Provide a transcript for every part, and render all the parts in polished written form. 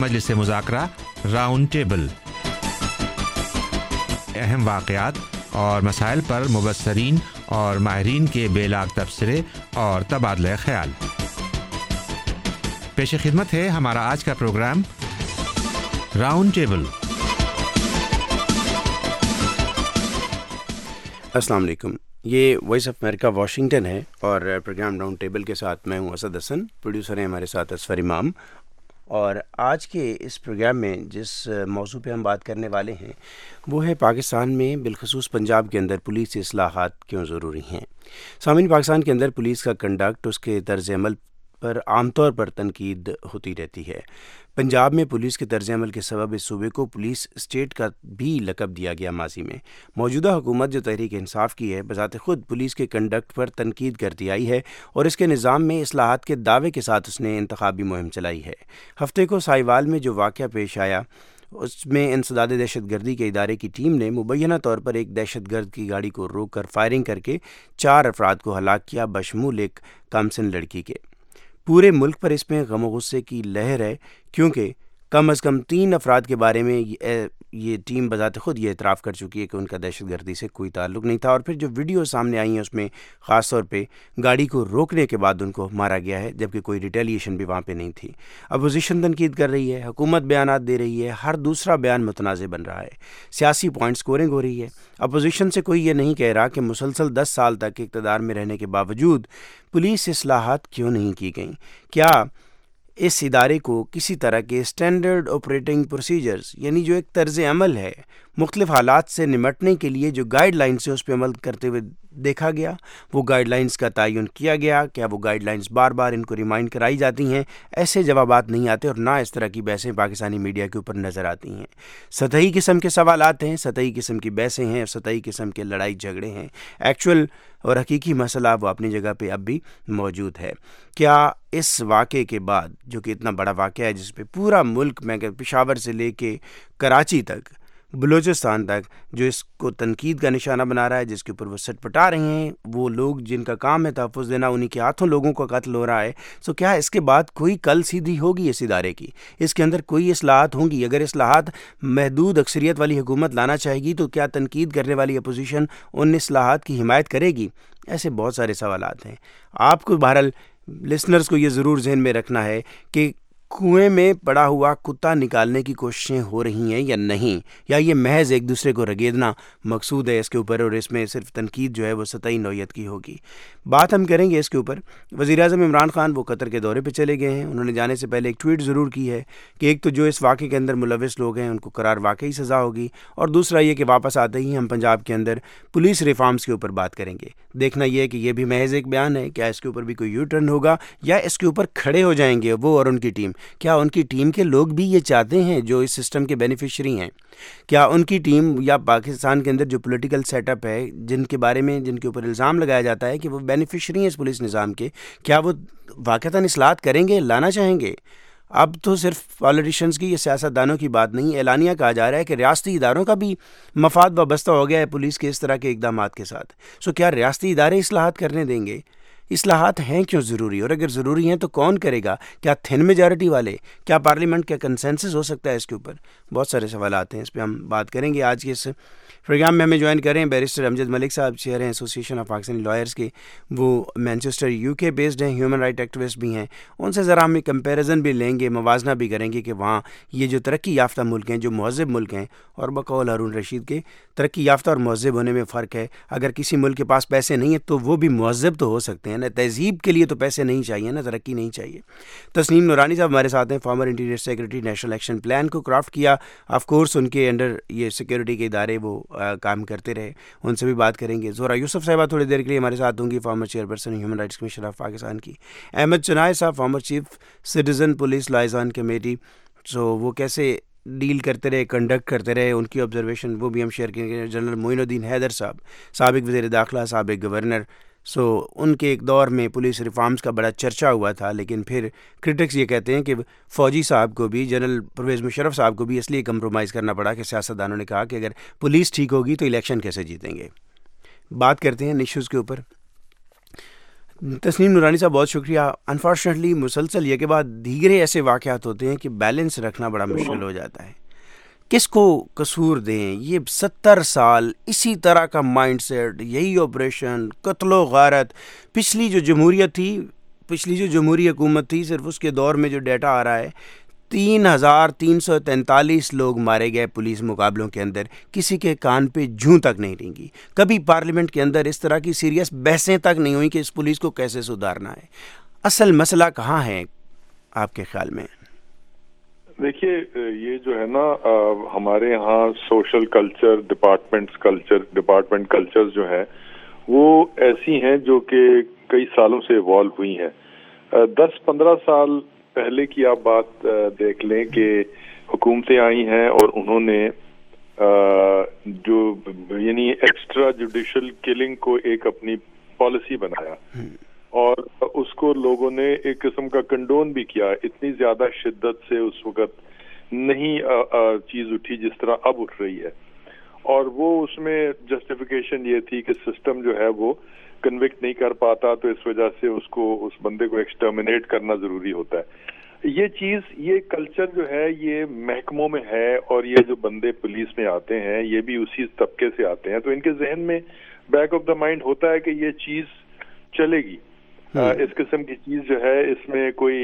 मजलिस मुज़ाकरा round table, अहम वाक़यात और मसाइल पर मुबस्सरीन और माहिरीन के बेलाग तबसरे और तबादला ख्याल। पेश खिदमत है हमारा आज का प्रोग्राम राउंड टेबल। अस्सलाम वालेकुम, ये वॉइस ऑफ अमेरिका वाशिंगटन है और प्रोग्राम राउंड टेबल के साथ मैं हूं असद हसन। प्रोड्यूसर हैं हमारे साथ असफर इमाम। और आज के इस प्रोग्राम में जिस मौजू पे हम बात करने वाले हैं वो है पाकिस्तान में बिलखसूस पंजाब के अंदर पुलिस इस्लाहात क्यों ज़रूरी हैं। सामीन, पाकिस्तान के अंदर पुलिस का कंडक्ट, उसके तर्ज़ अमल पर आमतौर पर तनकीद होती रहती है। पंजाब में पुलिस के तर्ज़ अमल के सबब इस सूबे को पुलिस स्टेट का भी लक़ब दिया गया माजी में। मौजूदा हुकूमत जो तहरीक इंसाफ की है, बज़ात ख़ुद पुलिस के कंडक्ट पर तनकीद करती आई है और इसके निज़ाम में इस्लाहात के दावे के साथ उसने इंतखाबी मुहिम चलाई है। हफ्ते को साहिवाल में जो वाक़या पेश आया उसमें इंसदाद दहशत गर्दी के इदारे की टीम ने मुबैना तौर पर एक दहशत गर्द की गाड़ी को रोक कर फायरिंग करके 4 अफराद को हलाक किया, बशमूल एक कामसिन लड़की के। पूरे मुल्क पर इसमें गम और गुस्से की लहर है, क्योंकि कम अज़ कम 3 अफराद के बारे में ये टीम बज़ात ख़ुद ये इतराफ़ कर चुकी है कि उनका दहशत गर्दी से कोई ताल्लुक़ नहीं था। और फिर जो वीडियो सामने आई हैं उसमें ख़ास तौर पे गाड़ी को रोकने के बाद उनको मारा गया है, जबकि कोई रिटेलिएशन भी वहाँ पे नहीं थी। अपोजिशन तनकीद कर रही है, हुकूमत बयानात दे रही है, हर दूसरा बयान मुतनाज़ बन रहा है, सियासी पॉइंट स्कोरिंग हो रही है। अपोजिशन से कोई ये नहीं कह रहा कि मुसलसल 10 साल तक इक़्तिदार में रहने के बावजूद पुलिस इस्लाहात क्यों नहीं की गई। क्या इस इदारे को किसी तरह के स्टैंडर्ड ऑपरेटिंग प्रोसीजर्स, यानी जो एक तर्ज़ अमल है मुख्तलिफ़ हालात से निमटने के लिए जो गाइडलाइंस है उस पर अमल करते हुए देखा गया, वो गाइडलाइंस का तयन किया गया? क्या वो गाइडलाइंस बार बार इनको रिमाइंड कराई जाती हैं? ऐसे जवाबात नहीं आते और ना इस तरह की बहसें पाकिस्तानी मीडिया के ऊपर नज़र आती हैं। सतही किस्म के सवालात हैं, सतही किस्म की बहसें हैं, सतही किस्म के लड़ाई झगड़े हैं। एक्चुअल और हकीकी मसला वो अपनी जगह पे अब भी मौजूद है। क्या इस वाक़े के बाद, जो कि इतना बड़ा वाक़या है जिस पे पूरा मुल्क, मैं पेशावर से लेके कराची तक, बलूचिस्तान तक, जो इसको तनकीद का निशाना बना रहा है, जिसके ऊपर वो सटपटा रहे हैं, वो लोग जिनका काम है तहफ़्फ़ुज़ देना, उन्हीं के हाथों लोगों का कत्ल हो रहा है। सो क्या इसके बाद कोई कल सीधी होगी इस इदारे की? इसके अंदर कोई इस्लाहात होंगी? अगर इस्लाहात महदूद अक्सरियत वाली हुकूमत लाना चाहेगी तो क्या तनकीद करने वाली अपोजिशन उन इस्लाहात की हिमायत करेगी? ऐसे बहुत सारे सवालात हैं। आपको बहरहाल लिसनर्स को ये ज़रूर जहन में रखना है कि कुएं में पड़ा हुआ कुत्ता निकालने की कोशिशें हो रही हैं या नहीं, या ये महज एक दूसरे को रगेदना मकसूद है इसके ऊपर, और इसमें सिर्फ तनकीद जो है वो सतही नौयत की होगी। बात हम करेंगे इसके ऊपर। वज़ीर-ए-आज़म इमरान खान वो कतर के दौरे पे चले गए हैं। उन्होंने जाने से पहले एक ट्वीट ज़रूर की है कि एक तो जो इस वाक़े के अंदर मुलविस लोग हैं उनको करार वाकई सज़ा होगी, और दूसरा ये कि वापस आते ही हम पंजाब के अंदर पुलिस रिफॉर्म्स के ऊपर बात करेंगे। देखना यह है कि ये भी महज एक बयान है, क्या इसके ऊपर भी कोई यू टर्न होगा या इसके ऊपर खड़े हो जाएंगे वो और उनकी टीम। क्या उनकी टीम के लोग भी ये चाहते हैं जो इस सिस्टम के बेनिफिशरी हैं? क्या उनकी टीम या पाकिस्तान के अंदर जो पॉलिटिकल सेटअप है, जिनके बारे में, जिनके ऊपर इल्ज़ाम लगाया जाता है कि वो बेनिफिशरी हैं इस पुलिस निज़ाम के, क्या वो वाक़तन इस्लाहात करेंगे, लाना चाहेंगे? अब तो सिर्फ पॉलिटिशियंस की या सियासतदानों की बात नहीं, एलानिया कहा जा रहा है कि रियासती इदारों का भी मफाद वाबस्ता हो गया है पुलिस के इस तरह के इक़दामात के साथ। सो क्या रियासती इदारे इस्लाहात करने देंगे? इस्लाहात हैं क्यों ज़रूरी, और अगर ज़रूरी हैं तो कौन करेगा? क्या थिन मेजॉरिटी वाले? क्या पार्लियामेंट का कंसेंसस हो सकता है इसके ऊपर? बहुत सारे सवाल आते हैं, इस पर हम बात करेंगे आज के इस प्रोग्राम में। हमें ज्वाइन करें बैरिस्टर अमजद मलिक साहब, चेयर हैं एसोसिएशन ऑफ पाकिस्तानी लॉयर्स के। वो मैनचेस्टर यूके बेस्ड हैं, ह्यूमन राइट एक्टिविस्ट भी हैं। उनसे ज़रा हम कंपैरिजन भी लेंगे, मवाजना भी करेंगे कि वहाँ ये जो तरक्की याफ्ता मुल्क हैं, जो महज़ब मुल्क हैं, और बकौल हारून रशीद के तरक्की याफ्ता और महज़ब होने में फ़र्क है। अगर किसी मुल्क के पास पैसे नहीं है तो वो भी महज़ब तो हो सकते हैं ना। तहज़ीब के लिए तो पैसे नहीं चाहिए ना, तरक्की नहीं चाहिए। तस्नीम नूरानी साहब हमारे साथ हैं, former interior secretary, national action plan को क्राफ्ट किया। ऑफ कोर्स उनके अंडर ये सिक्योरिटी के इदारे वो काम करते रहे, उनसे भी बात करेंगे। ज़ोहरा यूसुफ साहिबा थोड़ी देर के लिए हमारे साथ होंगी, former chairperson human rights commission of Pakistan की। अहमद चनाय साहब, former chief citizen police liaison committee. So वो कैसे डील करते रहे, कंडक्ट करते रहे, उनकी ऑब्जर्वेशन वो भी हम शेयर करेंगे। जनरल मोइनुद्दीन हैदर साहब, साबिक वज़ीर दाखिला, साबिक गवर्नर। सो उनके एक दौर में पुलिस रिफॉर्म्स का बड़ा चर्चा हुआ था, लेकिन फिर क्रिटिक्स ये कहते हैं कि फ़ौजी साहब को भी, जनरल परवेज़ मुशर्रफ साहब को भी इसलिए कंप्रोमाइज़ करना पड़ा कि सियासतदानों ने कहा कि अगर पुलिस ठीक होगी तो इलेक्शन कैसे जीतेंगे। बात करते हैं इश्यूज़ के ऊपर। تسنیم نورانی صاحب بہت شکریہ. انفارچونیٹلی مسلسل یہ کے بعد دیگرے ایسے واقعات ہوتے ہیں کہ بیلنس رکھنا بڑا مشکل ہو جاتا ہے. کس کو قصور دیں؟ یہ 70 سال اسی طرح کا مائنڈ سیٹ, یہی آپریشن, قتل و غارت. پچھلی جو جمہوریت تھی, پچھلی جو جمہوری حکومت تھی, صرف اس کے دور میں جو ڈیٹا آ رہا ہے 3,343 لوگ مارے گئے پولیس مقابلوں کے اندر. کسی کے کان پہ جوں تک نہیں رینگی. کبھی پارلیمنٹ کے اندر اس طرح کی سیریس بحثیں تک نہیں ہوئی کہ اس پولیس کو کیسے سدھارنا ہے. اصل مسئلہ کہاں ہے آپ کے خیال میں؟ دیکھیے یہ جو ہے نا ہمارے ہاں سوشل کلچر ڈپارٹمنٹ کلچر جو ہے وہ ایسی ہیں جو کہ کئی سالوں سے ایوالو ہوئی ہیں. 10-15 سال پہلے کی آپ بات دیکھ لیں کہ حکومتیں آئی ہیں اور انہوں نے جو یعنی ایکسٹرا جوڈیشل کلنگ کو ایک اپنی پالیسی بنایا اور اس کو لوگوں نے ایک قسم کا کنڈون بھی کیا. اتنی زیادہ شدت سے اس وقت نہیں چیز اٹھی جس طرح اب اٹھ رہی ہے, اور وہ اس میں جسٹیفیکیشن یہ تھی کہ سسٹم جو ہے وہ کنوکٹ نہیں کر پاتا تو اس وجہ سے اس بندے کو ایکسٹرمنیٹ کرنا ضروری ہوتا ہے. یہ کلچر جو ہے یہ محکموں میں ہے, اور یہ جو بندے پولیس میں آتے ہیں یہ بھی اسی طبقے سے آتے ہیں, تو ان کے ذہن میں بیک آف دا مائنڈ ہوتا ہے کہ یہ چیز چلے گی. اس قسم کی چیز جو ہے اس میں کوئی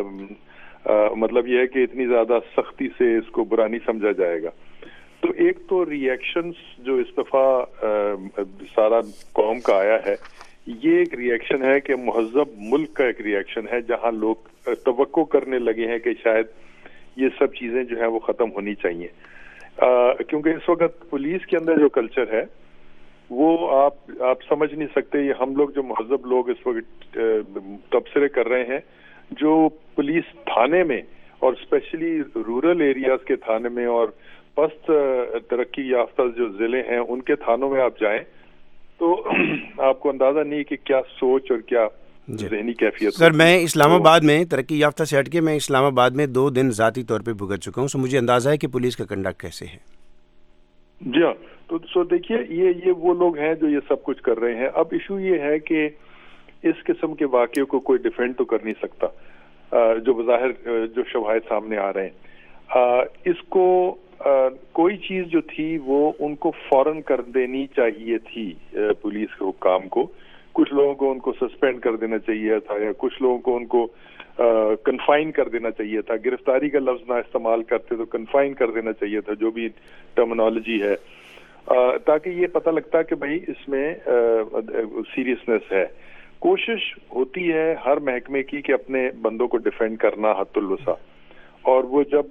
مطلب یہ ہے کہ اتنی زیادہ سختی سے اس کو برا نہیں سمجھا جائے گا. تو ایک تو ری ایکشنز جو اس دفعہ سارا قوم کا آیا ہے, یہ ایک ری ایکشن ہے کہ مہذب ملک کا ایک ری ایکشن ہے جہاں لوگ توقع کرنے لگے ہیں کہ شاید یہ سب چیزیں جو ہیں وہ ختم ہونی چاہیے. کیونکہ اس وقت پولیس کے اندر جو کلچر ہے وہ آپ سمجھ نہیں سکتے. یہ ہم لوگ جو مہذب لوگ اس وقت تبصرے کر رہے ہیں, جو پولیس تھانے میں اور اسپیشلی رورل ایریاز کے تھانے میں اور پست ترقی یافتہ جو ضلع ہیں ان کے تھانوں میں آپ جائیں تو آپ کو اندازہ نہیں کہ کیا سوچ اور کیا ذہنی کیفیت. سر میں اسلام آباد میں ترقی یافتہ سے ہٹ کے میں اسلام آباد میں 2 دن ذاتی طور پہ بھگت چکا ہوں, سو مجھے اندازہ ہے کہ پولیس کا کنڈکٹ کیسے ہے. جی ہاں, تو دیکھیے یہ وہ لوگ ہیں جو یہ سب کچھ کر رہے ہیں. اب ایشو یہ ہے کہ اس قسم کے واقعے کو کوئی ڈیفینڈ تو کر نہیں سکتا, جو بظاہر جو شواہد سامنے آ رہے ہیں. اس کو کوئی چیز جو تھی وہ ان کو فوراً کر دینی چاہیے تھی پولیس کے حکام کو. کچھ لوگوں کو ان کو سسپینڈ کر دینا چاہیے تھا, یا کچھ لوگوں کو ان کو کنفائن کر دینا چاہیے تھا. گرفتاری کا لفظ نہ استعمال کرتے تو کنفائن کر دینا چاہیے تھا, جو بھی ٹرمینالوجی ہے, تاکہ یہ پتہ لگتا کہ بھائی اس میں سیریسنس ہے. کوشش ہوتی ہے ہر محکمے کی کہ اپنے بندوں کو ڈیفینڈ کرنا حد الوسع, اور وہ جب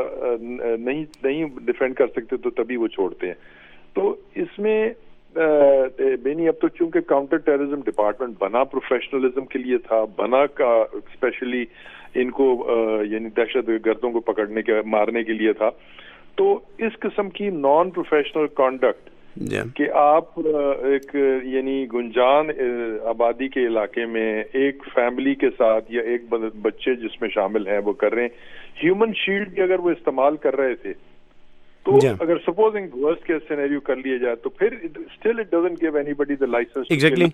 نہیں ڈیفینڈ کر سکتے تو تبھی وہ چھوڑتے ہیں. تو اس میں بینی اب تو چونکہ کاؤنٹر ٹیررزم ڈپارٹمنٹ بنا پروفیشنلزم کے لیے تھا, بنا کا اسپیشلی ان کو یعنی دہشت گردوں کو پکڑنے کے مارنے کے لیے تھا, تو اس قسم کی نان پروفیشنل کانڈکٹ کہ آپ ایک یعنی گنجان آبادی کے علاقے میں ایک فیملی کے ساتھ یا ایک بچے جس میں شامل ہیں وہ کر رہے ہیں. ہیومن شیلڈ بھی اگر وہ استعمال کر رہے تھے تو اگر سپوزنگ ورسٹ کیس سینیریو کر لیا جائے تو پھر still it doesn't give anybody the licence. Exactly.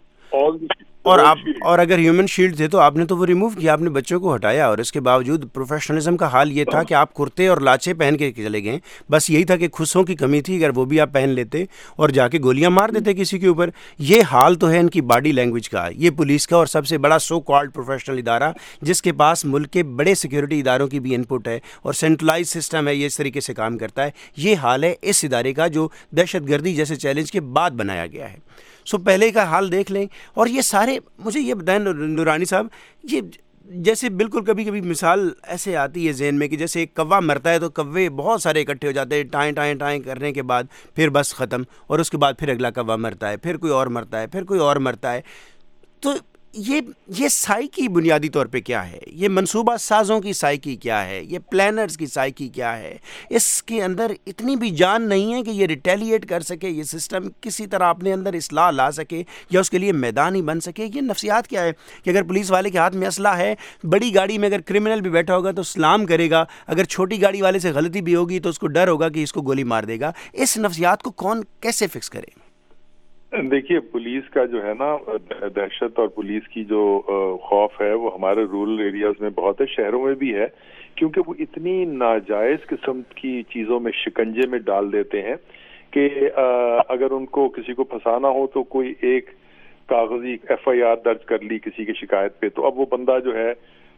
اور اگر ہیومن شیلڈ تھے تو آپ نے تو وہ ریموو کیا, آپ نے بچوں کو ہٹایا, اور اس کے باوجود پروفیشنلزم کا حال یہ تھا کہ آپ کرتے اور لاچے پہن کے چلے گئے. بس یہی تھا کہ خصوں کی کمی تھی, اگر وہ بھی آپ پہن لیتے اور جا کے گولیاں مار دیتے کسی کے اوپر. یہ حال تو ہے ان کی باڈی لینگویج کا. یہ پولیس کا اور سب سے بڑا سو کالڈ پروفیشنل ادارہ جس کے پاس ملک کے بڑے سیکیورٹی اداروں کی بھی انپٹ ہے اور سینٹرلائز سسٹم ہے, یہ اس طریقے سے کام کرتا ہے. یہ حال ہے اس ادارے کا جو دہشت گردی جیسے چیلنج کے بعد بنایا گیا ہے. سو پہلے کا حال دیکھ لیں. اور یہ سارے مجھے یہ بتائیں نورانی صاحب, یہ جیسے بالکل کبھی کبھی مثال ایسے آتی ہے ذہن میں کہ جیسے ایک کوا مرتا ہے تو کوے بہت سارے اکٹھے ہو جاتے ہیں, ٹائیں ٹائیں ٹائیں کرنے کے بعد پھر بس ختم, اور اس کے بعد پھر اگلا کوا مرتا ہے, پھر کوئی اور مرتا ہے, پھر کوئی اور مرتا ہے. تو یہ سائیکی بنیادی طور پہ کیا ہے؟ یہ منصوبہ سازوں کی سائیکی کیا ہے؟ یہ پلانرز کی سائیکی کیا ہے؟ اس کے اندر اتنی بھی جان نہیں ہے کہ یہ ریٹیلیٹ کر سکے, یہ سسٹم کسی طرح اپنے اندر اصلاح لا سکے یا اس کے لیے میدان ہی بن سکے. یہ نفسیات کیا ہے کہ اگر پولیس والے کے ہاتھ میں اسلحہ ہے, بڑی گاڑی میں اگر کرمنل بھی بیٹھا ہوگا تو سلام کرے گا, اگر چھوٹی گاڑی والے سے غلطی بھی ہوگی تو اس کو ڈر ہوگا کہ اس کو گولی مار دے گا. اس نفسیات کو کون کیسے فکس کرے؟ دیکھیے پولیس کا جو ہے نا دہشت اور پولیس کی جو خوف ہے وہ ہمارے رورل ایریاز میں بہت ہے, شہروں میں بھی ہے, کیونکہ وہ اتنی ناجائز قسم کی چیزوں میں شکنجے میں ڈال دیتے ہیں کہ اگر ان کو کسی کو پھنسانا ہو تو کوئی ایک کاغذی FIR درج کر لی کسی کی شکایت پہ, تو اب وہ بندہ جو ہے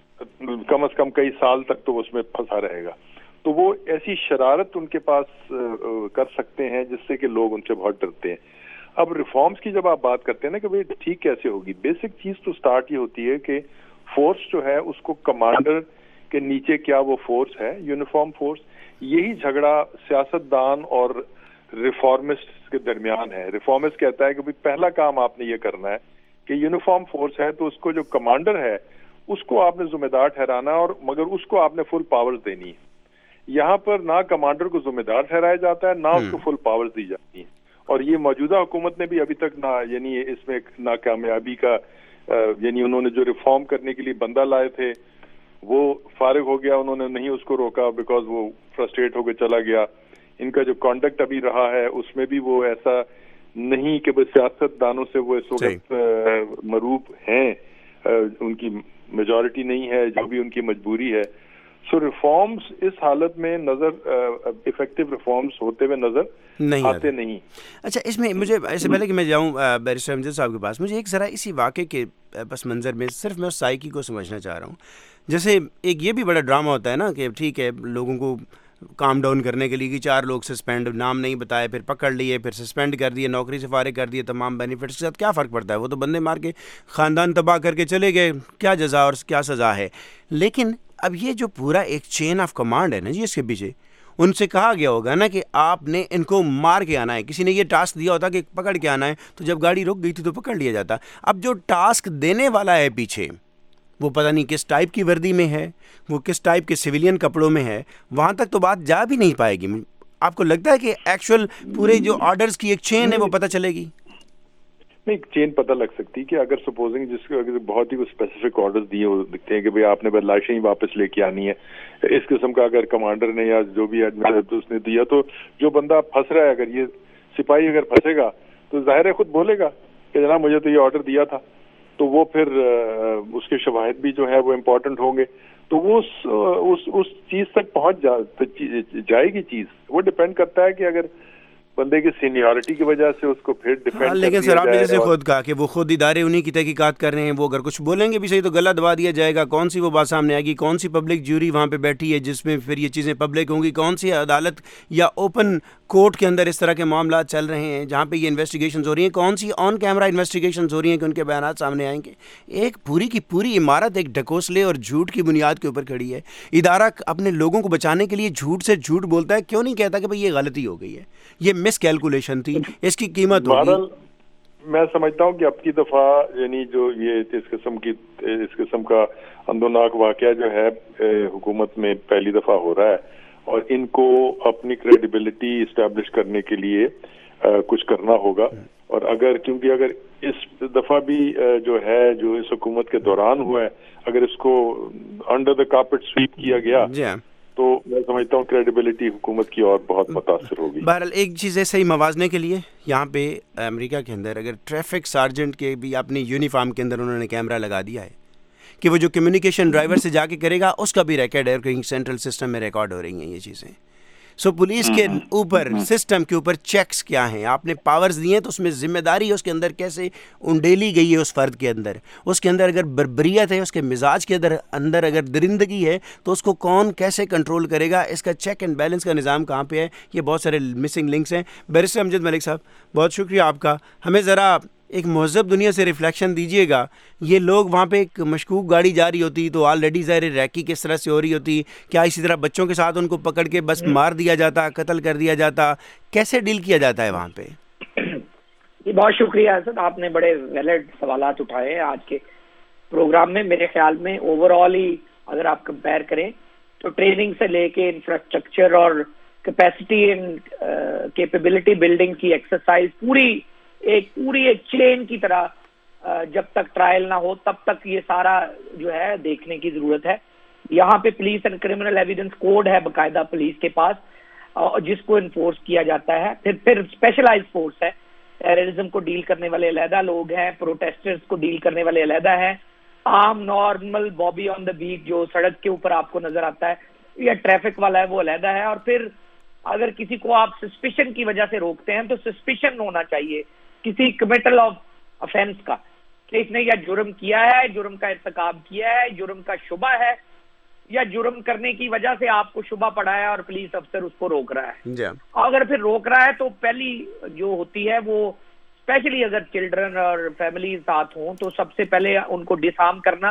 کم از کم کئی سال تک تو اس میں پھنسا رہے گا. تو وہ ایسی شرارت ان کے پاس کر سکتے ہیں جس سے کہ لوگ ان سے بہت ڈرتے ہیں. اب ریفارمز کی جب آپ بات کرتے ہیں نا کہ بھئی ٹھیک کیسے ہوگی, بیسک چیز تو سٹارٹ یہ ہوتی ہے کہ فورس جو ہے اس کو کمانڈر کے نیچے کیا وہ فورس ہے, یونیفارم فورس. یہی جھگڑا سیاستدان اور ریفارمسٹ کے درمیان ہے. ریفارمسٹ کہتا ہے کہ بھئی پہلا کام آپ نے یہ کرنا ہے کہ یونیفارم فورس ہے تو اس کو جو کمانڈر ہے اس کو آپ نے ذمہ دار ٹھہرانا ہے, اور مگر اس کو آپ نے فل پاورز دینی ہے. یہاں پر نہ کمانڈر کو ذمہ دار ٹھہرایا جاتا ہے نہ اس کو فل پاورز دی جاتی ہیں, اور یہ موجودہ حکومت نے بھی ابھی تک نہ یعنی اس میں ناکامیابی کا یعنی انہوں نے جو ریفارم کرنے کے لیے بندہ لائے تھے وہ فارغ ہو گیا, انہوں نے نہیں اس کو روکا بیکاز وہ فرسٹریٹ ہو کے چلا گیا. ان کا جو کانڈکٹ ابھی رہا ہے اس میں بھی وہ ایسا نہیں کہ بس سیاست دانوں سے وہ اس وقت مروب ہیں, ان کی میجورٹی نہیں ہے, جو بھی ان کی مجبوری ہے. سو ریفارمز اس حالت میں نظر افیکٹو ریفارمز ہوتے ہوئے نظر آتے نہیں. اچھا, اس میں مجھے اس سے پہلے کہ میں جاؤں بیرسٹر امجد صاحب کے پاس, مجھے ایک ذرا اسی واقعے کے پس منظر میں صرف میں اس سائیکی کو سمجھنا چاہ رہا ہوں. جیسے ایک یہ بھی بڑا ڈرامہ ہوتا ہے نا کہ ٹھیک ہے لوگوں کو کام ڈاؤن کرنے کے لیے کہ 4 لوگ سسپینڈ, نام نہیں بتائے, پھر پکڑ لیے, پھر سسپینڈ کر دیے, نوکری سے فارغ کر دیے, تمام بینیفٹس کے ساتھ کیا فرق پڑتا ہے, وہ تو بندے مار کے خاندان تباہ کر کے چلے گئے, کیا جزا اور کیا سزا ہے. لیکن اب یہ جو پورا ایک چین آف کمانڈ ہے نا جی, اس کے پیچھے ان سے کہا گیا ہوگا نا کہ آپ نے ان کو مار کے آنا ہے. کسی نے یہ ٹاسک دیا ہوتا کہ پکڑ کے آنا ہے, تو جب گاڑی رک گئی تھی تو پکڑ لیا جاتا. اب جو ٹاسک دینے والا ہے پیچھے وہ پتہ نہیں کس ٹائپ کی وردی میں ہے, وہ کس ٹائپ کے سویلین کپڑوں میں ہے, وہاں تک تو بات جا بھی نہیں پائے گی. آپ کو لگتا ہے کہ ایکچوئل پورے جو آرڈرز کی ایک چین ہے وہ پتہ چلے گی؟ نہیں, چین پتہ لگ سکتی کہ اگر سپوزنگ جس کو اگر بہت ہی اسپیسیفک آرڈرز دیے ہو دکھتے ہیں کہ بھئی آپ نے لاشیں ہی واپس لے کے آنی ہے, اس قسم کا اگر کمانڈر نے یا جو بھی اس نے دیا, تو جو بندہ پھنس رہا ہے, اگر یہ سپاہی اگر پھنسے گا تو ظاہر ہے خود بولے گا کہ جناب مجھے تو یہ آرڈر دیا تھا, تو وہ پھر اس کے شواہد بھی جو ہے وہ امپورٹنٹ ہوں گے, تو وہ اس چیز تک پہنچ جائے گی. چیز وہ ڈپینڈ کرتا ہے کہ اگر بندے کی سینیورٹی کی وجہ سے اس کو پھر ڈیفینڈ. لیکن سر آپ نے جیسے خود کہا کہ وہ خود ادارے انہی کی تحقیقات کر رہے ہیں, وہ اگر کچھ بولیں گے بھی صحیح تو گلا دبا دیا جائے گا. کون سی وہ بات سامنے آئے گی, کون سی پبلک جیوری وہاں پہ بیٹھی ہے جس میں پھر یہ چیزیں پبلک ہوں گی, کون سی عدالت یا اوپن کورٹ کے اندر اس طرح کے معاملات چل رہے ہیں جہاں پہ یہ انویسٹیگیشنز ہو رہی ہیں, کون سی آن کیمرہ انویسٹیگیشنز ہو رہی ہیں کہ ان کے بیانات سامنے آئیں گے. ایک پوری کی پوری عمارت ایک ڈھکوسلے اور جھوٹ کی بنیاد کے اوپر کھڑی ہے. ادارہ اپنے لوگوں کو بچانے کے لیے جھوٹ سے جھوٹ بولتا ہے, کیوں نہیں کہتا کہ بھئی یہ غلطی ہو گئی ہے, یہ مس کیلکولیشن تھی, اس کی قیمت ہوگی. میں سمجھتا ہوں کہ اب کی دفعہ یعنی جو یہ اس قسم کا اندوناک واقعہ جو ہے حکومت میں پہلی دفعہ ہو رہا ہے, اور ان کو اپنی کریڈیبلٹی اسٹیبلش کرنے کے لیے کچھ کرنا ہوگا. اور کیونکہ اگر اس دفعہ بھی جو اس حکومت کے دوران ہوا ہے, اگر اس کو انڈر دا کارپٹ سویپ کیا گیا تو میں سمجھتا ہوں کریڈیبلٹی حکومت کی اور بہت متاثر ہوگی. بہرحال ایک چیز ہے صحیح موازنے کے لیے, یہاں پہ امریکہ کے اندر اگر ٹریفک سارجنٹ کے بھی اپنی یونیفارم کے اندر انہوں نے کیمرہ لگا دیا ہے کہ وہ جو کمیونیکیشن ڈرائیور سے جا کے کرے گا اس کا بھی ریکارڈ ہے, کہیں سینٹرل سسٹم میں ریکارڈ ہو رہی ہیں یہ چیزیں. سو پولیس کے اوپر سسٹم کے اوپر چیکس کیا ہیں, آپ نے پاورز دی ہیں تو اس میں ذمہ داری اس کے اندر کیسے انڈیلی گئی ہے اس فرد کے اندر, اس کے اندر اگر بربریت ہے, اس کے مزاج کے اندر اگر درندگی ہے تو اس کو کون کیسے کنٹرول کرے گا, اس کا چیک اینڈ بیلنس کا نظام کہاں پہ ہے, یہ بہت سارے مسنگ لنکس ہیں. بیرسٹر امجد ملک صاحب بہت شکریہ آپ کا, ہمیں ذرا ایک مہذب دنیا سے ریفلیکشن دیجیے گا. یہ لوگ وہاں پہ ایک مشکوک گاڑی جا رہی ہوتی تو آلریڈی ظاہر ریکی کس طرح سے ہو رہی ہوتی, کیا اسی طرح بچوں کے ساتھ ان کو پکڑ کے بس مار دیا جاتا, قتل کر دیا جاتا, کیسے ڈیل کیا جاتا ہے وہاں پہ؟ جی بہت شکریہ حضرت, آپ نے بڑے ویلڈ سوالات اٹھائے ہیں آج کے پروگرام میں. میرے خیال میں اوور آل ہی اگر آپ کمپیئر کریں تو ٹریننگ سے لے کے انفراسٹرکچر اور کیپیسٹی اینڈ کیپیبلٹی بلڈنگ کی ایکسرسائز پوری ایک چین کی طرح جب تک ٹرائل نہ ہو تب تک یہ سارا جو ہے دیکھنے کی ضرورت ہے. یہاں پہ police and criminal evidence code ہے باقاعدہ پولیس کے پاس جس کو انفورس کیا جاتا ہے. پھر اسپیشلائز فورس ہے ٹیررزم کو ڈیل کرنے والے علیحدہ لوگ ہیں, پروٹیسٹرز کو ڈیل کرنے والے علیحدہ ہیں, عام نارمل بابی آن دا بیٹ جو سڑک کے اوپر آپ کو نظر آتا ہے یا ٹریفک والا ہے وہ علیحدہ ہے. اور پھر اگر کسی کو آپ سسپیشن کی وجہ سے روکتے ہیں تو سسپیشن ہونا چاہیے کسی کمیٹل آف افینس کا, کہ اس نے یا جرم کیا ہے, جرم کا ارتکاب کیا ہے, جرم کا شبہ ہے, یا جرم کرنے کی وجہ سے آپ کو شبہ پڑا ہے اور پولیس افسر اس کو روک رہا ہے. اگر پھر روک رہا ہے تو پہلی جو ہوتی ہے وہ اسپیشلی اگر چلڈرن اور فیملی ساتھ ہوں تو سب سے پہلے ان کو ڈس آرم کرنا,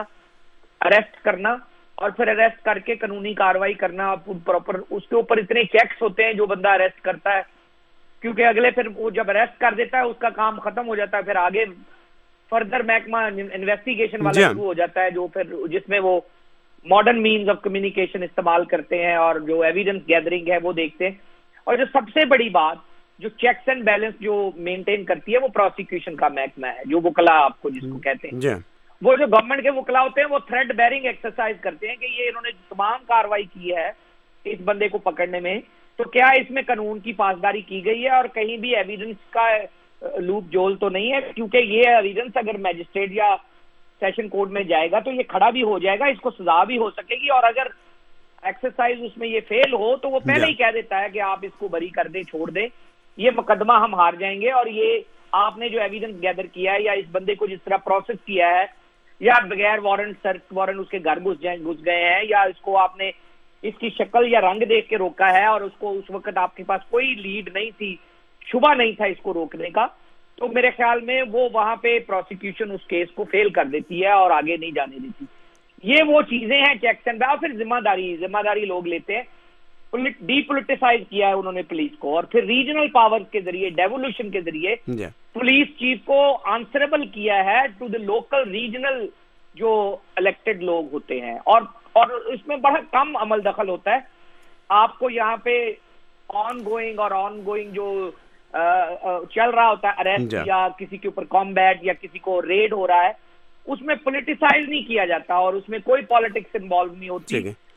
اریسٹ کرنا, اور پھر اریسٹ کر کے قانونی کاروائی کرنا پراپر. اس کے اوپر اتنے چیکس ہوتے ہیں جو بندہ اریسٹ کرتا ہے, کیونکہ اگلے پھر وہ جب اریسٹ کر دیتا ہے اس کا کام ختم ہو جاتا ہے, پھر آگے فردر محکمہ انویسٹیگیشن والا شروع ہو جاتا ہے جو پھر جس میں وہ ماڈرن مینز آف کمیونیکیشن استعمال کرتے ہیں اور جو ایویڈنس گیدرنگ ہے وہ دیکھتے ہیں. اور جو سب سے بڑی بات جو چیکس اینڈ بیلنس جو مینٹین کرتی ہے وہ پروسیکیوشن کا محکمہ ہے, جو وکلا آپ کو جس کو کہتے ہیں. وہ جو گورنمنٹ کے وکلا ہوتے ہیں وہ تھریڈ بیرنگ ایکسرسائز کرتے ہیں کہ یہ انہوں نے تمام کاروائی کی ہے اس بندے کو پکڑنے میں, تو کیا اس میں قانون کی پاسداری کی گئی ہے اور کہیں بھی ایویڈنس کا لوپ جول تو نہیں ہے, کیونکہ یہ ایویڈنس اگر میجسٹریٹ یا سیشن کورٹ میں جائے گا تو یہ کھڑا بھی ہو جائے گا, اس کو سزا بھی ہو سکے گی, اور اگر ایکسرسائز اس میں یہ فیل ہو تو وہ پہلے ہی کہہ دیتا ہے کہ آپ اس کو بری کر دیں, چھوڑ دیں, یہ مقدمہ ہم ہار جائیں گے. اور یہ آپ نے جو ایویڈنس گیدر کیا ہے یا اس بندے کو جس طرح پروسیس کیا ہے یا بغیر وارنٹ سرچ وارنٹ اس کے گھر گھس گئے ہیں یا اس کو آپ نے اس کی شکل یا رنگ دیکھ کے روکا ہے اور اس کو اس وقت آپ کے پاس کوئی لیڈ نہیں تھی, شبہ نہیں تھا اس کو روکنے کا, تو میرے خیال میں وہ وہاں پہ پروسیکیوشن اس کیس کو فیل کر دیتی ہے اور آگے نہیں جانے دیتی. یہ وہ چیزیں ہیں چیکس اینڈ بیلنس. پھر ذمہ داری لوگ لیتے ہیں. ڈی پولیٹیسائز کیا ہے انہوں نے پولیس کو, اور پھر ریجنل پاور کے ذریعے ڈیوولوشن کے ذریعے پولیس چیف کو آنسریبل کیا ہے ٹو دا لوکل ریجنل جو الیکٹڈ لوگ ہوتے ہیں, اور اس میں بڑا کم عمل دخل ہوتا ہے. آپ کو یہاں پہ آن گوئنگ جو چل رہا ہوتا ہے اریسٹ یا کسی کے اوپر کامبیٹ یا کسی کو ریڈ ہو رہا ہے, اس میں پولیٹیسائز نہیں کیا جاتا اور اس میں کوئی پالیٹکس انوالو نہیں ہوتی.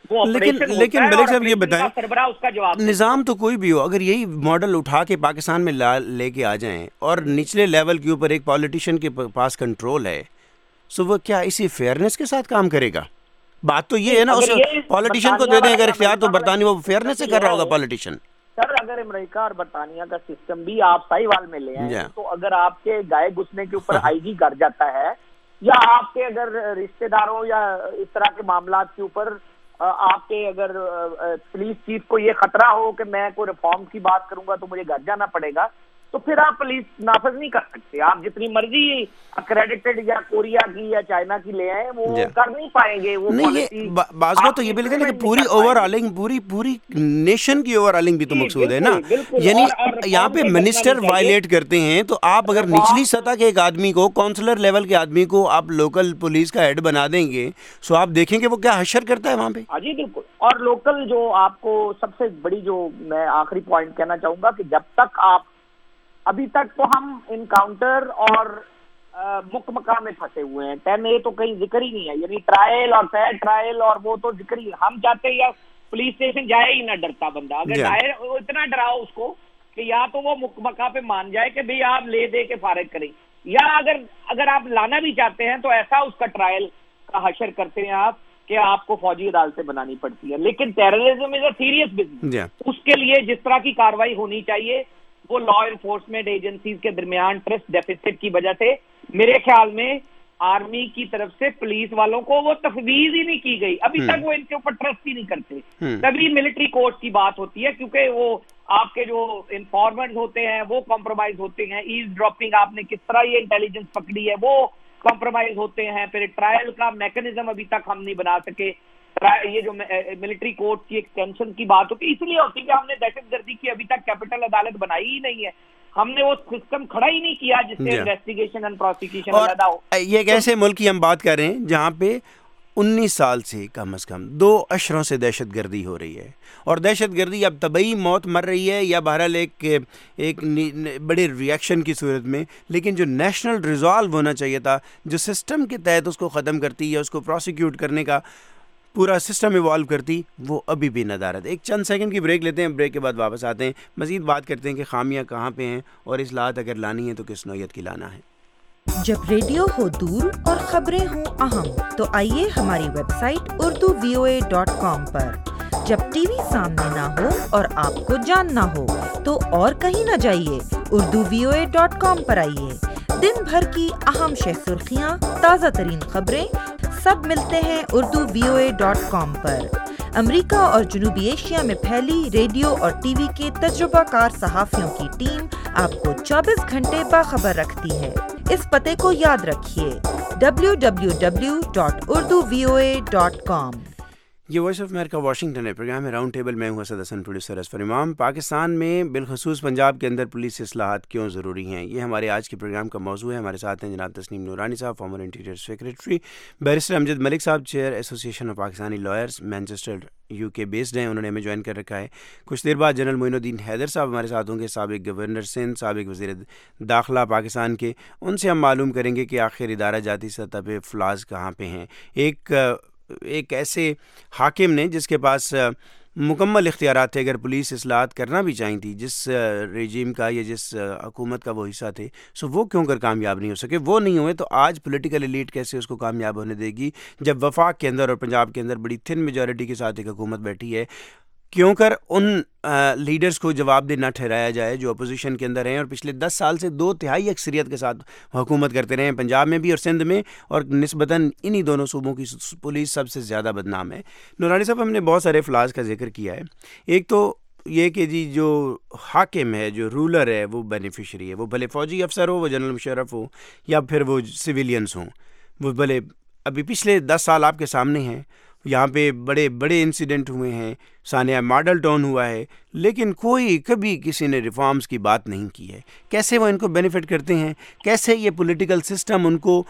لیکن ملک صاحب یہ بتائیں, نظام تو کوئی بھی ہو, اگر یہی ماڈل اٹھا کے پاکستان میں لے کے آ جائیں اور نچلے لیول کے اوپر ایک پولیٹیشین کے پاس کنٹرول ہے, سو وہ کیا اسی فیئرنس کے ساتھ کام کرے گا؟ بات تو یہ ہے نا, اس پولیٹیشین کو دے دیں اگر اختیار, تو برطانیہ وہ فیئرنس سے کر رہا ہوگا پولیٹیشین. سر اگر امریکہ اور برطانیہ کا سسٹم بھی آپ ساہیوال میں لے آئیں تو اگر آپ کے گائے گھسنے کے اوپر آئی جی کر جاتا ہے یا آپ کے اگر رشتہ داروں یا اس طرح کے معاملات کے اوپر آپ کے اگر پولیس چیف کو یہ خطرہ ہو کہ میں کوئی ریفارم کی بات کروں گا تو مجھے گھر جانا پڑے گا, تو پھر آپ پولیس نافذ نہیں کر سکتے. آپ جتنی مرضی اکریڈیٹڈ یا کوریا کی یا چائنا کی لے آئیں وہ کر نہیں پائیں گے. وہ نہیں, بعض بات تو یہ بھی لکھیں کہ پوری اوور آلنگ پوری نیشن کی اوور آلنگ بھی تو مقصود ہے نا. یعنی یہاں پہ منسٹر وائلیٹ کرتے ہیں تو آپ اگر نچلی سطح کے ایک آدمی کو, کونسلر لیول کے آدمی کو آپ لوکل پولیس کا ہیڈ بنا دیں گے, سو آپ دیکھیں کہ وہ کیا حشر کرتا ہے وہاں پہ. جی بالکل. اور لوکل جو آپ کو سب سے بڑی جو میں آخری پوائنٹ کہنا چاہوں گا کہ جب تک آپ ابھی تک تو ہم انکاؤنٹر اور مکمکہ میں پھنسے ہوئے ہیں. 10A تو کہیں ذکر ہی نہیں ہے, یعنی ٹرائل اور فیئر ٹرائل اور وہ تو ذکر ہی. ہم چاہتے ہیں یا پولیس اسٹیشن جائے ہی نہ ڈرتا بندہ, اگر اتنا ڈراؤ اس کو کہ یا تو وہ مکمکہ پہ مان جائے کہ بھئی آپ لے دے کے فارغ کریں, یا اگر آپ لانا بھی چاہتے ہیں تو ایسا اس کا ٹرائل کا حشر کرتے ہیں آپ کہ آپ کو فوجی عدالتیں بنانی پڑتی ہے. لیکن terrorism is a serious business. اس کے لیے جس طرح کی کاروائی ہونی چاہیے وہ لا انفورسمنٹ ایجنسیز کے درمیان ٹرسٹ ڈیفیسٹ کی وجہ سے میرے خیال میں آرمی کی طرف سے پولیس والوں کو وہ تفویض ہی نہیں کی گئی. ابھی تک وہ ان کے اوپر ٹرسٹ ہی نہیں کرتے. تبھی ملٹری کورٹ کی بات ہوتی ہے کیونکہ وہ آپ کے جو انفارمنٹ ہوتے ہیں وہ کمپرومائز ہوتے ہیں. ایز ڈراپنگ آپ نے کس طرح یہ انٹیلیجنس پکڑی ہے وہ کمپرومائز ہوتے ہیں. پھر ٹرائل کا میکنزم ابھی تک ہم نہیں بنا سکے. یہ جو ملٹری کورٹ کی ایکسٹینشن کی بات ہوتی ہے اس لیے ہوتی ہے کہ ہم نے دہشت گردی کی ابھی تک کیپٹل عدالت بنائی ہی نہیں ہے. ہم نے وہ سسٹم کھڑا ہی نہیں کیا جس سے انویسٹیگیشن اینڈ پروسیکیوشن علیحدہ ہو. یہ ایک ایسے ملک کی ہم بات کر رہے ہیں جہاں پہ 19 سال سے کم از کم 2 اشروں سے دہشت گردی ہو رہی ہے, اور دہشت گردی اب طبعی موت مر رہی ہے یا بہرحال ایک بڑے ریئیکشن کی صورت میں, لیکن جو نیشنل ریزالو ہونا چاہیے تھا, جو سسٹم کے تحت اس کو ختم کرتی ہے, اس کو پروسیکیوٹ کرنے کا پورا سسٹم ایوالو کرتی، وہ ابھی بھی ندارت. ایک چند سیکنڈ کی بریک لیتے ہیں، بریک کے بعد واپس آتے ہیں، مزید بات کرتے ہیں کہ خامیاں کہاں پہ ہیں اور اصلاحات اگر لانی ہے تو کس نوعیت کی لانا ہے. جب ریڈیو ہو دور اور خبریں ہوں اہم تو آئیے ہماری ویب سائٹ urduvoa.com پر. جب ٹی وی سامنے نہ ہو اور آپ کو جاننا ہو تو اور کہیں نہ جائیے، urduvoa.com پر آئیے. دن بھر کی اہم شہ سرخیاں، تازہ ترین خبریں سب ملتے ہیں urduvoa.com پر. امریکہ اور جنوبی ایشیا میں پھیلی ریڈیو اور ٹی وی کے تجربہ کار صحافیوں کی ٹیم آپ کو 24 گھنٹے باخبر رکھتی ہے. اس پتے کو یاد رکھیے www.urduvoa.com. یہ وائس آف امریکہ واشنگٹن ہے، پروگرام ہے راؤنڈ ٹیبل. میں ہوں اسد حسن، پروڈیوسر اظفر امام. پاکستان میں بالخصوص پنجاب کے اندر پولیس اصلاحات کیوں ضروری ہیں، یہ ہمارے آج کے پروگرام کا موضوع ہے. ہمارے ساتھ ہیں جناب تسنیم نورانی صاحب، former interior secretary, barrister Amjad Malik صاحب، chair association of Pakistani lawyers, Manchester UK based ہیں. انہوں نے ہمیں جوائن کر رکھا ہے. کچھ دیر بعد جنرل معین الدین حیدر صاحب ہمارے ساتھ ہوں گے، سابق گورنر سندھ، سابق وزیر داخلہ پاکستان کے. ان سے ہم معلوم کریں گے کہ آخر ادارہ جاتی سطح پہ فلاز کہاں پہ ہیں. ایک ایسے حاکم نے جس کے پاس مکمل اختیارات تھے، اگر پولیس اصلاحات کرنا بھی چاہی تھی، جس رجیم کا یا جس حکومت کا وہ حصہ تھے، سو وہ کیوں کر کامیاب نہیں ہو سکے. وہ نہیں ہوئے تو آج پولیٹیکل ایلیٹ کیسے اس کو کامیاب ہونے دے گی، جب وفاق کے اندر اور پنجاب کے اندر بڑی تھن میجورٹی کے ساتھ ایک حکومت بیٹھی ہے. کیوں کر ان لیڈرز کو جواب دہ نہ ٹھہرایا جائے جو اپوزیشن کے اندر ہیں اور پچھلے 10 سال سے 2/3 اکثریت کے ساتھ حکومت کرتے رہے ہیں، پنجاب میں بھی اور سندھ میں، اور نسبتاً انہی دونوں صوبوں کی پولیس سب سے زیادہ بدنام ہے. نورانی صاحب، ہم نے بہت سارے فلاز کا ذکر کیا ہے. ایک تو یہ کہ جی جو حاکم ہے، جو رولر ہے، وہ بینیفیشری ہے. وہ بھلے فوجی افسر ہو، وہ جنرل مشرف ہو، یا پھر وہ سویلینز ہوں. وہ بھلے ابھی پچھلے 10 سال آپ کے سامنے ہیں، یہاں پہ بڑے بڑے انسیڈنٹ ہوئے ہیں، سانحہ ماڈل ٹاؤن ہوا ہے، لیکن کوئی کبھی کسی نے ریفارمز کی بات نہیں کی ہے. کیسے وہ ان کو بینیفٹ کرتے ہیں، کیسے یہ پولیٹیکل سسٹم ان کو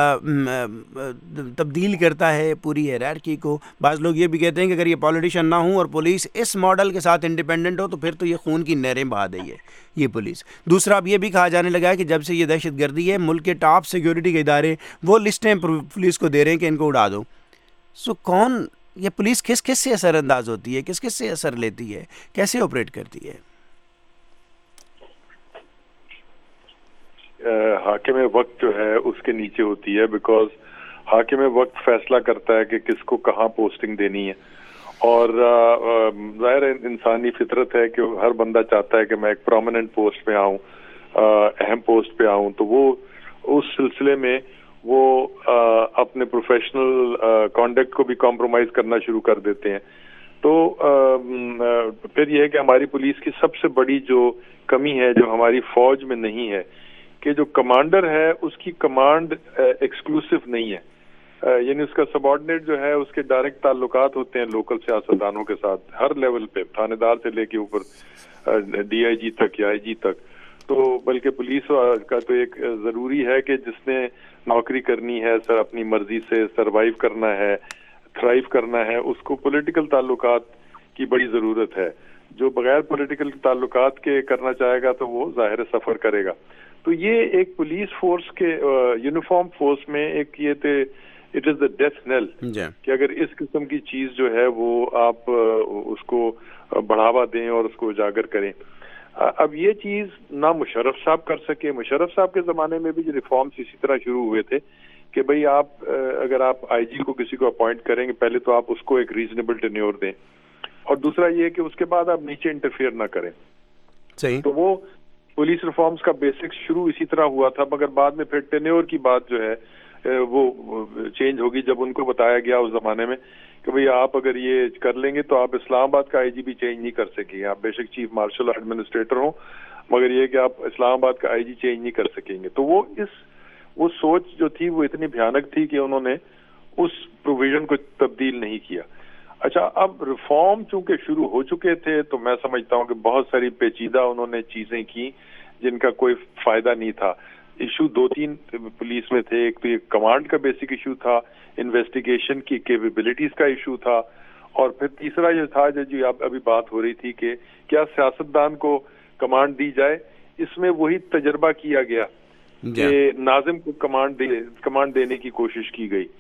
تبدیل کرتا ہے پوری ہیرارکی کو. بعض لوگ یہ بھی کہتے ہیں کہ اگر یہ پولیٹیشین نہ ہوں اور پولیس اس ماڈل کے ساتھ انڈیپینڈنٹ ہو تو پھر تو یہ خون کی نہریں بہا دئی ہے یہ پولیس. دوسرا اب یہ بھی کہا جانے لگا ہے کہ جب سے یہ دہشت گردی ہے، ملک کے ٹاپ سیکیورٹی کے ادارے وہ لسٹیں پولیس کو دے رہے ہیں کہ ان کو اڑا دو. سو کون یہ پولیس کس کس سے اثر انداز ہوتی ہے، کس کس سے اثر لیتی ہے، کیسے آپریٹ کرتی ہے؟ حاکم وقت جو ہے اس کے نیچے ہوتی ہے، بیکاز حاکم وقت فیصلہ کرتا ہے کہ کس کو کہاں پوسٹنگ دینی ہے. اور ظاہر انسانی فطرت ہے کہ ہر بندہ چاہتا ہے کہ میں ایک پرومیننٹ پوسٹ پہ آؤں، اہم پوسٹ پہ آؤں. تو وہ اس سلسلے میں وہ اپنے پروفیشنل کانڈکٹ کو بھی کمپرومائز کرنا شروع کر دیتے ہیں. تو پھر یہ ہے کہ ہماری پولیس کی سب سے بڑی جو کمی ہے، جو ہماری فوج میں نہیں ہے، کہ جو کمانڈر ہے اس کی کمانڈ ایکسکلوسیو نہیں ہے. یعنی اس کا سب آرڈینیٹ جو ہے اس کے ڈائریکٹ تعلقات ہوتے ہیں لوکل سیاستدانوں کے ساتھ ہر لیول پہ، تھانے دار سے لے کے اوپر DIG تک یا IG تک. تو بلکہ پولیس کا تو ایک ضروری ہے کہ جس نے نوکری کرنی ہے، سر اپنی مرضی سے سروائیو کرنا ہے، تھرائیو کرنا ہے، اس کو پولیٹیکل تعلقات کی بڑی ضرورت ہے. جو بغیر پولیٹیکل تعلقات کے کرنا چاہے گا تو وہ ظاہر سفر کرے گا. تو یہ ایک پولیس فورس کے یونیفارم فورس میں ایک یہ تھے، اٹ از دا ڈیتھ نیل، کہ اگر اس قسم کی چیز جو ہے وہ آپ اس کو بڑھاوا دیں اور اس کو اجاگر کریں. اب یہ چیز نہ مشرف صاحب کر سکے. مشرف صاحب کے زمانے میں بھی جو ریفارمز اسی طرح شروع ہوئے تھے کہ بھئی آپ اگر آپ IG کو کسی کو اپوائنٹ کریں گے، پہلے تو آپ اس کو ایک ریزنیبل ٹینیور دیں، اور دوسرا یہ کہ اس کے بعد آپ نیچے انٹرفیئر نہ کریں. صحیح. تو وہ پولیس ریفارمز کا بیسک شروع اسی طرح ہوا تھا، مگر بعد میں پھر ٹینیور کی بات جو ہے وہ چینج ہوگی جب ان کو بتایا گیا اس زمانے میں کہ بھئی آپ اگر یہ کر لیں گے تو آپ اسلام آباد کا IG بھی چینج نہیں کر سکیں گے. آپ بے شک چیف مارشل ایڈمنسٹریٹر ہوں، مگر یہ کہ آپ اسلام آباد کا IG چینج نہیں کر سکیں گے. تو وہ سوچ جو تھی وہ اتنی بھیانک تھی کہ انہوں نے اس پروویژن کو تبدیل نہیں کیا. اچھا، اب ریفارم چونکہ شروع ہو چکے تھے تو میں سمجھتا ہوں کہ بہت ساری پیچیدہ انہوں نے چیزیں کی جن کا کوئی فائدہ نہیں تھا. ایشو 2-3 پولیس میں تھے. ایک تو یہ کمانڈ کا بیسک ایشو تھا، انویسٹیگیشن کی کیپیبلٹیز کا ایشو تھا، اور پھر تیسرا یہ تھا جو ابھی بات ہو رہی تھی کہ کیا سیاستدان کو کمانڈ دی جائے. اس میں وہی تجربہ کیا گیا کہ ناظم کو کمانڈ دینے کی کوشش کی گئی.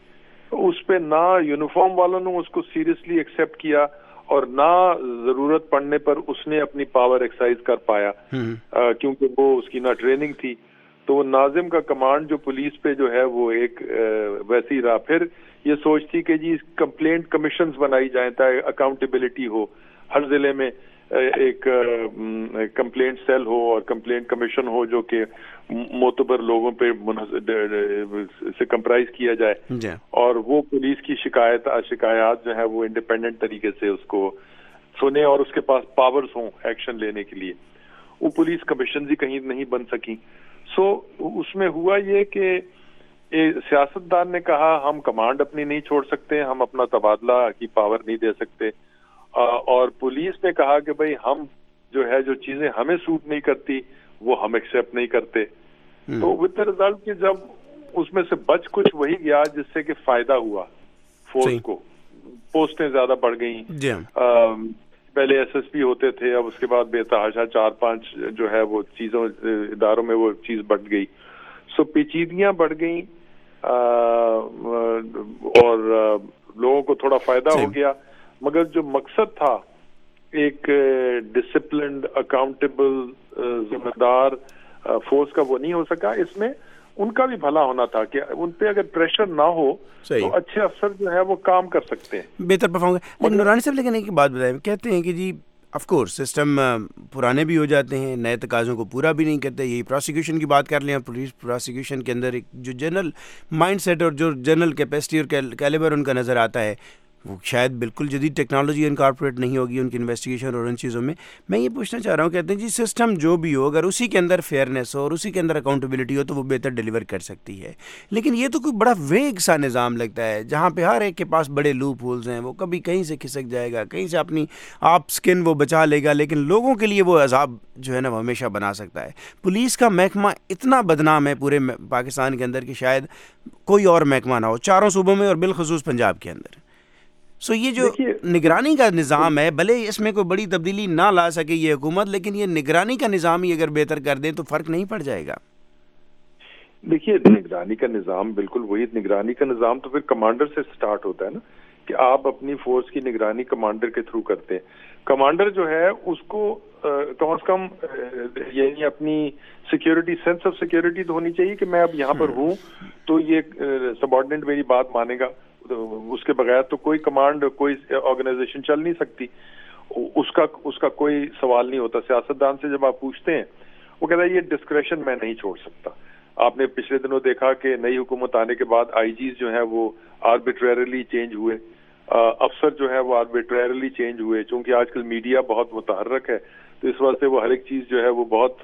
اس پہ نہ یونیفارم والوں نے اس کو سیریسلی ایکسیپٹ کیا اور نہ ضرورت پڑنے پر اس نے اپنی پاور ایکسرسائز کر پایا کیونکہ وہ اس کی نہ ٹریننگ تھی. تو وہ ناظم کا کمانڈ جو پولیس پہ جو ہے وہ ایک ویسی رہا. پھر یہ سوچتی کہ جی کمپلینٹ کمیشنز بنائی جائیں تاکہ اکاؤنٹیبلٹی ہو, ہر ضلع میں ایک کمپلینٹ سیل ہو اور کمپلینٹ کمیشن ہو جو کہ معتبر لوگوں پہ سے کمپرائز کیا جائے اور وہ پولیس کی شکایات جو ہے وہ انڈیپینڈنٹ طریقے سے اس کو سنے اور اس کے پاس پاورز ہوں ایکشن لینے کے لیے. وہ پولیس کمیشن ہی کہیں نہیں بن سکی. سو اس میں ہوا یہ کہ سیاستدان نے کہا ہم کمانڈ اپنی نہیں چھوڑ سکتے, ہم اپنا تبادلہ کی پاور نہیں دے سکتے, اور پولیس نے کہا کہ بھئی ہم جو ہے جو چیزیں ہمیں سوٹ نہیں کرتی وہ ہم ایکسیپٹ نہیں کرتے. تو ود دا ریزلٹ کہ جب اس میں سے بچ کچھ وہی گیا جس سے کہ فائدہ ہوا فورس کو, پوسٹیں زیادہ بڑھ گئیں. پہلے ایس ایس پی ہوتے تھے, اب اس کے بعد بے تحاشا 4-5 جو ہے وہ چیزوں اداروں میں وہ چیز بڑھ گئی. سو پیچیدگیاں بڑھ گئیں اور لوگوں کو تھوڑا فائدہ ہو گیا, مگر جو مقصد تھا ایک ڈسپلنڈ اکاؤنٹیبل ذمہ دار فورس کا وہ نہیں ہو سکا. اس میں ان کا بھی بھلا ہونا تھا کہ ان پہ اگر پریشر نہ ہو تو اچھے افسر جو ہے وہ کام کر سکتے ہیں, بہتر پرفارم کریں. نورانی صاحب لیکن ایک بات بتائیں, کہتے ہیں کہ جی آف کورس سسٹم پرانے بھی ہو جاتے ہیں, نئے تقاضوں کو پورا بھی نہیں کرتے. یہی پروسیکیوشن کی بات کر لیں, پولیس پروسیکیوشن کے اندر ایک جو جنرل مائنڈ سیٹ اور جو جنرل کیپیسٹی اور کیلیبر ان کا نظر آتا ہے وہ شاید بالکل جدید ٹیکنالوجی انکارپوریٹ نہیں ہوگی ان کی انویسٹیگیشن اور ان چیزوں میں. میں یہ پوچھنا چاہ رہا ہوں, کہتے ہیں جی سسٹم جو بھی ہو اگر اسی کے اندر فیئرنیس ہو اور اسی کے اندر اکاؤنٹیبلٹی ہو تو وہ بہتر ڈیلیور کر سکتی ہے. لیکن یہ تو کوئی بڑا ویگ سا نظام لگتا ہے جہاں پہ ہر ایک کے پاس بڑے لوپ ہولز ہیں, وہ کبھی کہیں سے کھسک جائے گا, کہیں سے اپنی آپ سکن وہ بچا لے گا, لیکن لوگوں کے لیے وہ عذاب جو ہے نا وہ ہمیشہ بنا سکتا ہے. پولیس کا محکمہ اتنا بدنام ہے پورے پاکستان کے اندر کہ شاید کوئی اور محکمہ نہ ہو چاروں صوبوں میں اور بالخصوص پنجاب کے اندر. سو یہ جو نگرانی کا نظام ہے, بھلے اس میں کوئی بڑی تبدیلی نہ لا سکے یہ حکومت, لیکن یہ نگرانی کا نظام ہی اگر بہتر کر دیں تو فرق نہیں پڑ جائے گا. دیکھیے نگرانی کا نظام بالکل وہی, نگرانی کا نظام تو پھر کمانڈر سے سٹارٹ ہوتا ہے نا کہ آپ اپنی فورس کی نگرانی کمانڈر کے تھرو کرتے ہیں. کمانڈر جو ہے اس کو کم از کم یعنی اپنی سیکیورٹی, سینس آف سیکیورٹی تو ہونی چاہیے کہ میں اب یہاں پر ہوں تو یہ سبارڈینٹ میری بات مانے گا, اس کے بغیر تو کوئی کمانڈ کوئی آرگنائزیشن چل نہیں سکتی. اس کا کوئی سوال نہیں ہوتا. سیاستدان سے جب آپ پوچھتے ہیں وہ کہتا ہے یہ ڈسکریشن میں نہیں چھوڑ سکتا. آپ نے پچھلے دنوں دیکھا کہ نئی حکومت آنے کے بعد آئی جیز جو ہے وہ آربیٹریرلی چینج ہوئے, افسر جو ہے وہ آربیٹریرلی چینج ہوئے. چونکہ آج کل میڈیا بہت متحرک ہے تو اس وجہ سے وہ ہر ایک چیز جو ہے وہ بہت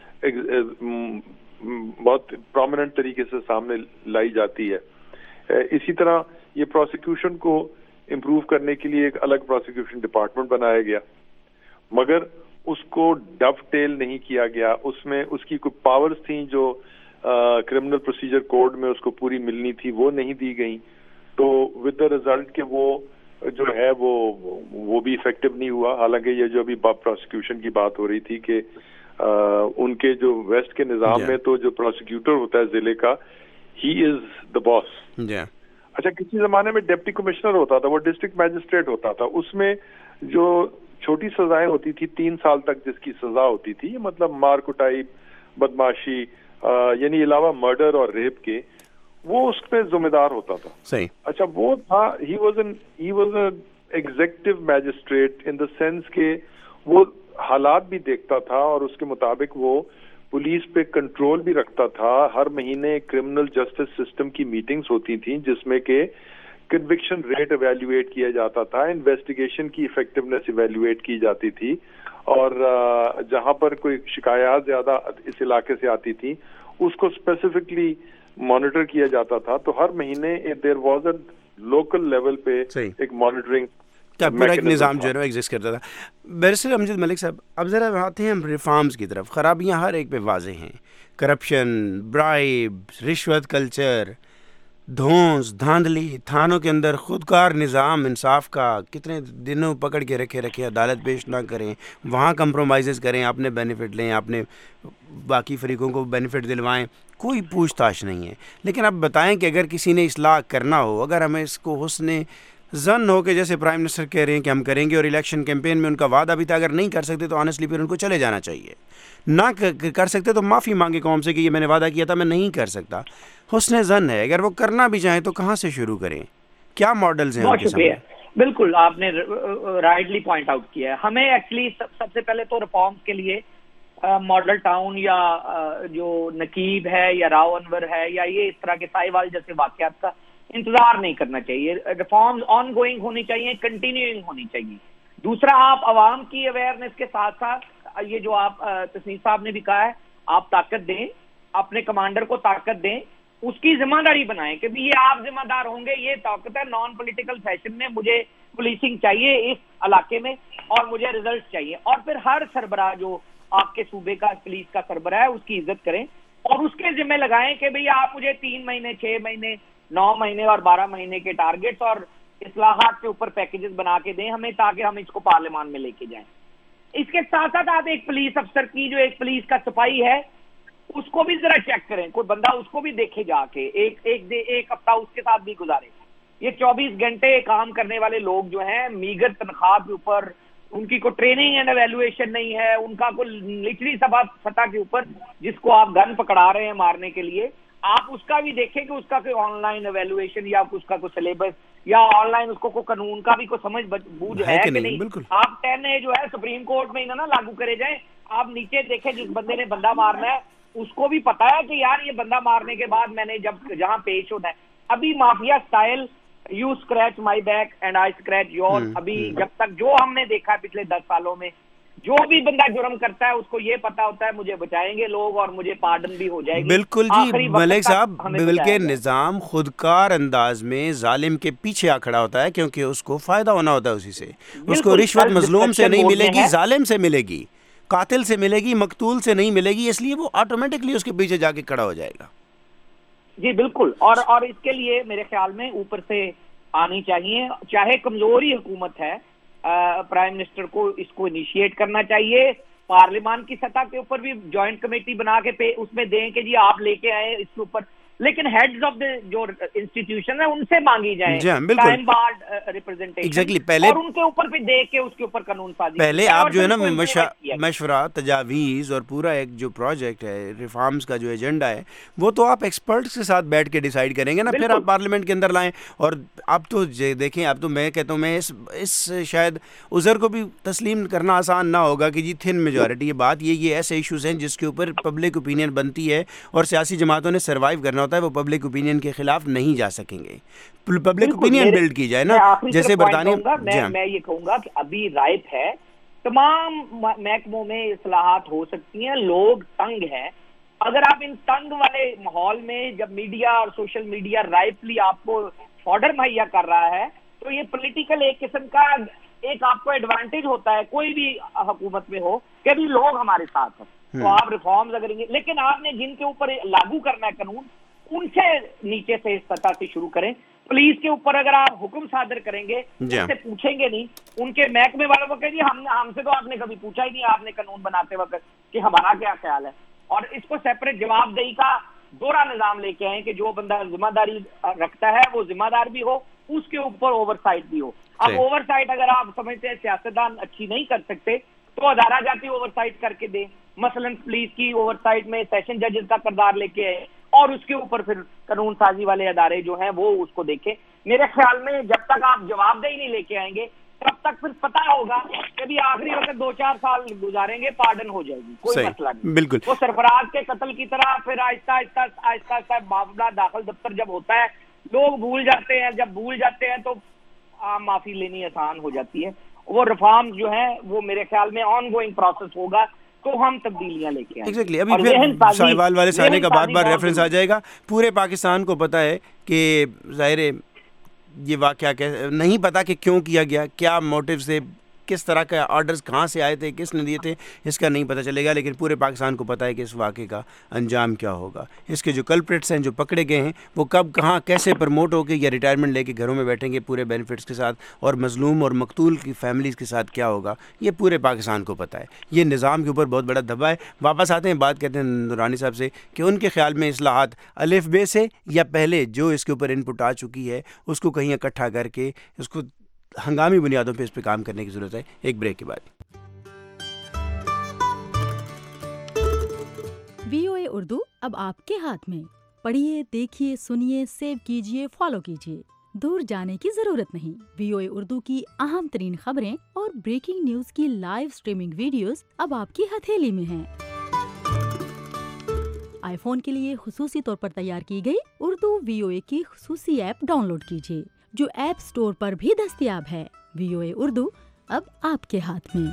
پرومیننٹ طریقے سے سامنے لائی جاتی ہے. اسی طرح یہ پروسیکیوشن کو امپروو کرنے کے لیے ایک الگ پروسیکیوشن ڈپارٹمنٹ بنایا گیا, مگر اس کو ڈو ٹیل نہیں کیا گیا. اس میں اس کی کوئی پاورز تھیں جو کرمنل پروسیجر کوڈ میں اس کو پوری ملنی تھی وہ نہیں دی گئیں. تو ود دا ریزلٹ کہ وہ جو ہے وہ بھی افیکٹو نہیں ہوا. حالانکہ یہ جو ابھی پروسیکیوشن کی بات ہو رہی تھی کہ ان کے جو ویسٹ کے نظام میں تو جو پروسیکیوٹر ہوتا ہے ضلع کا ہی از دا باس. اچھا کسی زمانے میں ڈپٹی کمشنر ہوتا تھا, وہ ڈسٹرکٹ میجسٹریٹ ہوتا تھا. اس میں جو چھوٹی سزائیں ہوتی تھی 3 سال تک جس کی سزا ہوتی تھی, مطلب مار کٹائی, بدماشی, یعنی علاوہ مرڈر اور ریپ کے, وہ اس پہ ذمہ دار ہوتا تھا. صحیح. اچھا وہ تھا he was an executive magistrate in the sense کہ وہ حالات بھی دیکھتا تھا اور اس کے مطابق وہ پولیس پہ کنٹرول بھی رکھتا تھا. ہر مہینے کرمنل جسٹس سسٹم کی میٹنگز ہوتی تھیں جس میں کہ کنوکشن ریٹ ایویلویٹ کیا جاتا تھا, انویسٹیگیشن کی ایفیکٹونیس ایویلویٹ کی جاتی تھی, اور جہاں پر کوئی شکایات زیادہ اس علاقے سے آتی تھی اس کو اسپیسیفکلی مانیٹر کیا جاتا تھا. تو ہر مہینے there was a local level پہ ایک مانیٹرنگ کا پورا ایک نظام جو ہے نا ایگزسٹ کرتا تھا. بیرسٹر امجد ملک صاحب, اب ذرا آتے ہیں ہم ریفارمز کی طرف. خرابیاں ہر ایک پہ واضح ہیں, کرپشن, برائب, رشوت کلچر, دھونس دھاندلی، تھانوں کے اندر خودکار نظام انصاف کا کتنے دنوں پکڑ کے رکھے عدالت پیش نہ کریں، وہاں کمپرومائزز کریں، اپنے بینیفٹ لیں، اپنے باقی فریقوں کو بینیفٹ دلوائیں، کوئی پوچھ تاچھ نہیں ہے. لیکن اب بتائیں کہ اگر کسی نے اصلاح کرنا ہو، اگر ہمیں اس کو حسن ظن ہو کہ جیسے پرائم منسٹر کہہ رہے ہیں کہ ہم کریں گے اور الیکشن کیمپین میں ان کا وعدہ بھی تھا، اگر نہیں کر سکتے تو آنیسٹلی پھر ان کو چلے جانا چاہیے. نہ کر سکتے تو معافی مانگے قوم سے کہ یہ میں نے وعدہ کیا تھا میں نہیں کر سکتا. حسن ظن ہے، اگر وہ کرنا بھی چاہیں تو کہاں سے شروع کریں؟ کیا ماڈلز ہیں؟ بہت شکریہ. بالکل آپ نے رائٹلی پوائنٹ آؤٹ کیا ہے. ہمیں ایکچولی سب سے پہلے تو ریفارمز کے لیے ماڈل ٹاؤن یا جو نقیب ہے یا راؤ انور ہے یا یہ اس طرح کے سائیوال جیسے واقعات کا انتظار نہیں کرنا چاہیے. ریفارمز آن گوئنگ ہونی چاہیے، کنٹینیوئنگ ہونی چاہیے. دوسرا، آپ عوام کی اویئرنیس کے ساتھ ساتھ یہ جو آپ تسنیم صاحب نے بھی کہا ہے، آپ طاقت دیں، اپنے کمانڈر کو طاقت دیں، اس کی ذمہ داری بنائیں کہ بھی یہ آپ ذمہ دار ہوں گے، یہ طاقت ہے، نان پولیٹیکل فیشن میں مجھے پولیسنگ چاہیے اس علاقے میں اور مجھے ریزلٹ چاہیے. اور پھر ہر سربراہ جو آپ کے صوبے کا پولیس کا سربراہ ہے اس کی عزت کریں اور اس کے ذمہ لگائیں کہ بھئی آپ مجھے 3 مہینے 6 مہینے 9 مہینے اور 12 مہینے کے ٹارگٹس اور اصلاحات کے اوپر پیکیجز بنا کے دیں ہمیں، تاکہ ہم اس کو پارلیمان میں لے کے جائیں. اس کے ساتھ ساتھ آپ ایک پولیس افسر کی جو ایک پولیس کا سپاہی ہے اس کو بھی ذرا چیک کریں، کوئی بندہ اس کو بھی دیکھے جا کے، ایک ہفتہ اس کے ساتھ بھی گزارے. یہ 24 گھنٹے کام کرنے والے لوگ جو ہیں میگر تنخواہ کے اوپر، ان کی کوئی ٹریننگ اینڈ ایویلویشن نہیں ہے، ان کا کوئی نچلی سطح کے اوپر جس کو آپ گن پکڑا رہے ہیں مارنے کے لیے، آپ اس کا بھی دیکھیں کہ اس کا کوئی آن لائن ایویلویشن یا اس کا کوئی سلیبس یا آن لائن اس کو کوئی قانون کا بھی کوئی سمجھ بوجھ ہے کہ نہیں. آپ 10A جو ہے سپریم کورٹ میں نہ لاگو کرے جائیں، آپ نیچے دیکھیں جس بندے نے بندہ مارنا ہے اس کو بھی پتا ہے کہ یار یہ بندہ مارنے کے بعد میں نے جہاں پیش ہونا ہے. ابھی mafia style you scratch my back and I scratch your, ابھی جب تک جو ہم نے دیکھا ہے پچھلے 10 سالوں میں، جو بھی بندہ جرم کرتا ہے اس کو یہ پتا ہوتا ہے مجھے بچائیں گے لوگ اور مجھے پارڈن بھی ہو جائے گی. بالکل جی ملک صاحب، بلکہ نظام خودکار انداز میں ظالم کے پیچھے آ کھڑا ہوتا ہے کیونکہ اس کو فائدہ ہونا ہوتا ہے اسی سے. اس کو رشوت مظلوم سے نہیں ملے گی، ظالم سے ملے گی، قاتل سے ملے گی، مقتول سے نہیں ملے گی، اس لیے وہ آٹومیٹکلی اس کے پیچھے جا کے کھڑا ہو جائے گا. جی بالکل. اور اس کے لیے میرے خیال میں اوپر سے آنی چاہیے، چاہے کمزوری حکومت ہے، پرائم منسٹر کو اس کو انیشیٹ کرنا چاہیے. پارلیمان کی سطح کے اوپر بھی جوائنٹ کمیٹی بنا کے اس میں دیں کہ جی آپ لے کے آئے اس کے اوپر، لیکن ہیڈز آف جو انسٹیٹیوشن ہے ان سے مانگی جائیں ٹائم بارڈ ریپرزنٹیشن اور ان کے اوپر بھی دیکھ کے اس کے اوپر قانون سازی. پہلے آپ جو ہے نا مشورہ، تجاویز اور پورا ایک جو پروجیکٹ ہے ریفارمز کا جو ایجنڈا ہے وہ تو آپ ایکسپرٹس کے ساتھ بیٹھ کے ڈیسائیڈ کریں گے نا، پھر آپ پارلیمنٹ کے اندر لائیں. اور اب تو دیکھیں، اب تو میں کہتا ہوں میں اس شاید عذر کو بھی تسلیم کرنا آسان نہ ہوگا کہ جی تھن میجورٹی. یہ بات یہ ایسے ایشوز ہیں جس کے اوپر پبلک اوپینین بنتی ہے اور سیاسی جماعتوں نے سروائیو کرنا ہوتا ہے، وہ پبلک اوپینین کے خلاف نہیں جا سکیں گے. پبلک اوپینین بلڈ کی جائے نا، جیسے برطانیہ. میں یہ کہوں گا کہ ابھی رائپ ہے، تمام محکموں میں اصلاحات ہو سکتی ہیں، لوگ تنگ ہیں. اگر آپ ان تنگ والے ماحول میں جب میڈیا اور سوشل میڈیا رائپلی آپ کو فارڈر مہیا کر رہا ہے تو یہ پولیٹیکل ایک قسم کا ایک آپ کو ایڈوانٹیج ہوتا ہے کوئی بھی حکومت میں ہو کہ بھی لوگ ہمارے ساتھ ہیں تو آپ ریفارمز اگر گے. لیکن آپ نے جن کے اوپر لاگو کرنا ہے قانون ان سے نیچے سے اس سطح سے شروع کریں. پولیس کے اوپر اگر آپ حکم صادر کریں گے ان سے پوچھیں گے نہیں، ان کے محکمے والوں کو کہ جی ہم سے تو آپ نے کبھی پوچھا ہی نہیں، آپ نے قانون بناتے وقت کہ ہمارا کیا خیال ہے. اور اس کو سیپریٹ جواب دہی کا دوہرا نظام لے کے آئیں کہ جو بندہ ذمہ داری رکھتا ہے وہ ذمہ دار بھی ہو، اس کے اوپر اوور سائٹ بھی ہو. اب اوور سائٹ اگر آپ سمجھتے ہیں سیاستدان اچھی نہیں کر سکتے تو ادارہ جاتی اوور سائٹ کر کے دیں. مثلا پولیس کی اوور سائٹ میں سیشن ججز کا کردار لے کے آئے اور اس کے اوپر پھر قانون سازی والے ادارے جو ہیں وہ اس کو دیکھیں. میرے خیال میں جب تک آپ جواب دہی نہیں لے کے آئیں گے تب تک پھر پتہ ہوگا کہ بھی آخری وقت 2-4 سال گزاریں گے پارڈن ہو جائے گی، کوئی مسئلہ نہیں. بالکل وہ سرفراز کے قتل کی طرح پھر آہستہ آہستہ معاملہ داخل دفتر جب ہوتا ہے لوگ بھول جاتے ہیں، جب بھول جاتے ہیں تو معافی لینی آسان ہو جاتی ہے. وہ ریفارمز جو ہیں وہ میرے خیال میں آن گوئنگ پروسیس ہوگا تو ہم تبدیلیاں لے کے آئیں. ایگزیکٹلی. ابھی پھر سائیوال والے سانے کا بار بار ریفرنس آ جائے گا. پورے پاکستان کو پتہ ہے کہ ظاہر یہ واقعہ نہیں پتا کہ کیوں کیا گیا، کیا موٹیو سے کس طرح کا آرڈرز کہاں سے آئے تھے, کس نے دیے تھے, اس کا نہیں پتہ چلے گا, لیکن پورے پاکستان کو پتہ ہے کہ اس واقعے کا انجام کیا ہوگا. اس کے جو کلپریٹس ہیں جو پکڑے گئے ہیں وہ کب کہاں کیسے پروموٹ ہو کے یا ریٹائرمنٹ لے کے گھروں میں بیٹھیں گے پورے بینیفٹس کے ساتھ, اور مظلوم اور مقتول کی فیملیز کے ساتھ کیا ہوگا, یہ پورے پاکستان کو پتہ ہے. یہ نظام کے اوپر بہت بڑا دبا ہے. واپس آتے ہیں, بات کرتے ہیں نورانی صاحب سے کہ ان کے خیال میں اصلاحات الف بے سے یا پہلے جو اس کے اوپر ان پٹ آ چکی ہے اس کو کہیں اکٹھا کر کے اس کو ہنگامی بنیادوں پہ اس پہ کام کرنے کی ضرورت ہے. ایک بریک کے بعد VOA اردو اب آپ کے ہاتھ میں. پڑھیے, دیکھیے, سنیے, سیو کیجیے, فالو کیجیے. دور جانے کی ضرورت نہیں. VOA اردو کی اہم ترین خبریں اور بریکنگ نیوز کی لائیو سٹریمنگ ویڈیوز اب آپ کی ہتھیلی میں ہیں. آئی فون کے لیے خصوصی طور پر تیار کی گئی اردو VOA کی خصوصی ایپ ڈاؤن لوڈ کیجیے جو ایپ سٹور پر بھی دستیاب ہے. VOA اردو اب آپ کے ہاتھ میں.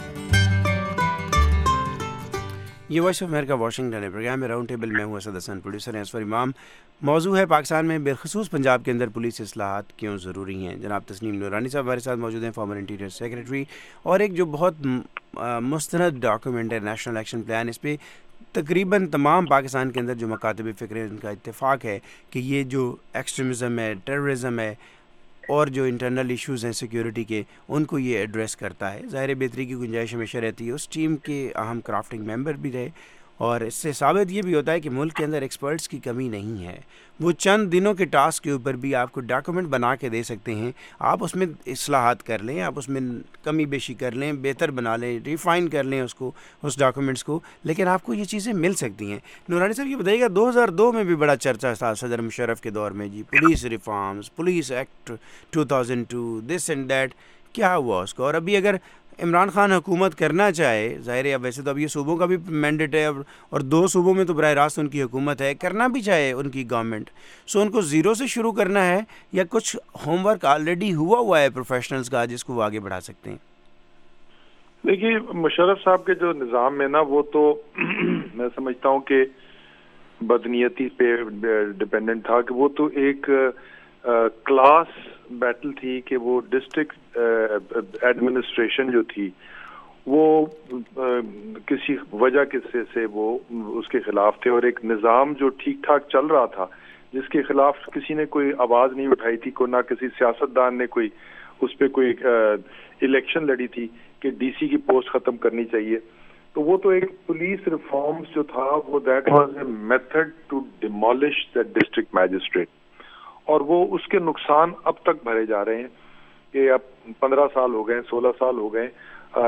یہ وائس آف امریکہ واشنگٹن ہے. پروگرام میں راؤنڈ ٹیبل میں ہوں اسد حسن, پروڈیوسر ہیں اسفر امام. موضوع ہے پاکستان میں بالخصوص پنجاب کے اندر پولیس اصلاحات کیوں ضروری ہیں. جناب تسنیم نورانی صاحب ہمارے ساتھ موجود ہیں, فارمر انٹیریئر سیکریٹری. اور ایک جو بہت مستند ڈاکیومنٹ ہے نیشنل ایکشن پلان, اس پہ تقریباً تمام پاکستان کے اندر جو مکاتب فکر ہیں ان کا اتفاق ہے کہ یہ جو ایکسٹریمزم ہے, ٹیررزم ہے اور جو انٹرنل ایشوز ہیں سیکیورٹی کے, ان کو یہ ایڈریس کرتا ہے. ظاہر بہتری کی گنجائش ہمیشہ رہتی ہے. اس ٹیم کے اہم کرافٹنگ ممبر بھی رہے, اور اس سے ثابت یہ بھی ہوتا ہے کہ ملک کے اندر ایکسپرٹس کی کمی نہیں ہے. وہ چند دنوں کے ٹاسک کے اوپر بھی آپ کو ڈاکیومنٹ بنا کے دے سکتے ہیں. آپ اس میں اصلاحات کر لیں, آپ اس میں کمی بیشی کر لیں, بہتر بنا لیں, ریفائن کر لیں اس ڈاکیومنٹس کو, لیکن آپ کو یہ چیزیں مل سکتی ہیں. نورانی صاحب یہ بتائیے گا 2002 میں بھی بڑا چرچا تھا صدر مشرف کے دور میں, جی police reforms, police act 2002, this and that, کیا ہوا اس کو؟ اور ابھی اگر عمران خان حکومت کرنا چاہے, ظاہر ہے اب ویسے تو اب یہ صوبوں کا بھی مینڈیٹ ہے اور 2 صوبوں میں تو براہ راست ان کی حکومت ہے, کرنا بھی چاہے ان کی گورنمنٹ, سو ان کو زیرو سے شروع کرنا ہے یا کچھ ہوم ورک آلریڈی ہوا ہے پروفیشنلز کا جس کو وہ آگے بڑھا سکتے ہیں؟ دیکھیے مشرف صاحب کے جو نظام میں نا, وہ تو میں سمجھتا ہوں کہ بدنیتی پہ ڈپینڈنٹ تھا, کہ وہ تو ایک کلاس بیٹل تھی کہ وہ ڈسٹرکٹ ایڈمنسٹریشن جو تھی وہ کسی وجہ سے وہ اس کے خلاف تھے, اور ایک نظام جو ٹھیک ٹھاک چل رہا تھا جس کے خلاف کسی نے کوئی آواز نہیں اٹھائی تھی, نہ کسی سیاستدان نے کوئی اس پہ کوئی الیکشن لڑی تھی کہ ڈی سی کی پوسٹ ختم کرنی چاہیے. تو وہ تو ایک پولیس ریفارمز جو تھا وہ that was a method to demolish the district magistrate, اور وہ اس کے نقصان اب تک بھرے جا رہے ہیں کہ اب 15 سال ہو گئے, 16 سال ہو گئے.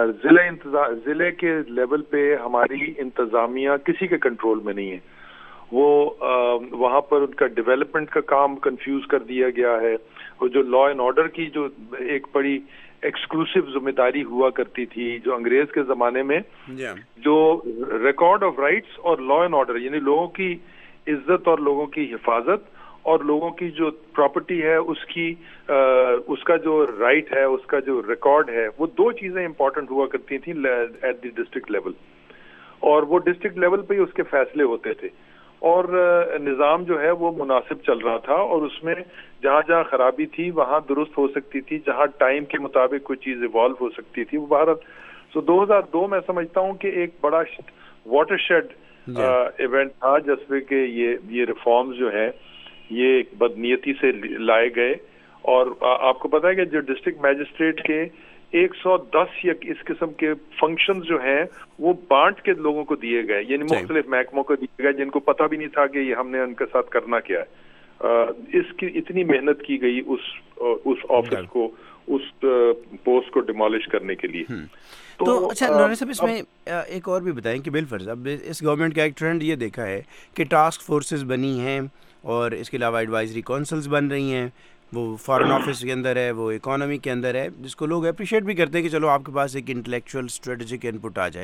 ضلع کے لیول پہ ہماری انتظامیہ کسی کے کنٹرول میں نہیں ہے. وہ وہاں پر ان کا ڈیولپمنٹ کا کام کنفیوز کر دیا گیا ہے, اور جو لا اینڈ آرڈر کی جو ایک بڑی ایکسکلوسیو ذمہ داری ہوا کرتی تھی جو انگریز کے زمانے میں, جو ریکارڈ آف رائٹس اور لا اینڈ آرڈر, یعنی لوگوں کی عزت اور لوگوں کی حفاظت اور لوگوں کی جو پراپرٹی ہے اس کا جو رائٹ ہے, اس کا جو ریکارڈ ہے, وہ 2 چیزیں امپورٹنٹ ہوا کرتی تھیں ایٹ دی ڈسٹرکٹ لیول, اور وہ ڈسٹرکٹ لیول پہ ہی اس کے فیصلے ہوتے تھے. اور نظام جو ہے وہ مناسب چل رہا تھا, اور اس میں جہاں جہاں خرابی تھی وہاں درست ہو سکتی تھی, جہاں ٹائم کے مطابق کوئی چیز ایوالو ہو سکتی تھی. وہ بھارت 2002 میں سمجھتا ہوں کہ ایک بڑا واٹر شیڈ ایونٹ تھا جس میں کہ یہ ریفارمز جو ہیں یہ ایک بدنیتی سے لائے گئے. اور آپ کو پتا ہے کہ جو ڈسٹرکٹ میجسٹریٹ کے 110 یا اس قسم کے فنکشنز جو ہیں وہ بانٹ کے لوگوں کو دیے گئے, یعنی مختلف محکموں کو دیے گئے جن کو پتہ بھی نہیں تھا کہ یہ ہم نے ان کے ساتھ کرنا کیا ہے. اس کی اتنی محنت کی گئی اس آفس کو, اس پوسٹ کو ڈیمالش کرنے کے لیے. تو اچھا نورانی صاحب اس میں ایک اور بھی بتائیں کہ بالفرض اب اس گورنمنٹ کا ایک ٹرینڈ یہ دیکھا ہے کہ ٹاسک فورسز بنی ہیں اور اس کے علاوہ ایڈوائزری کونسلز بن رہی ہیں, وہ فارن آفس کے اندر ہے, وہ اکانومی کے اندر ہے, جس کو لوگ اپریشیٹ بھی کرتے ہیں کہ چلو آپ کے پاس ایک انٹلیکچوئل اسٹریٹجک ان پٹ آ جائے.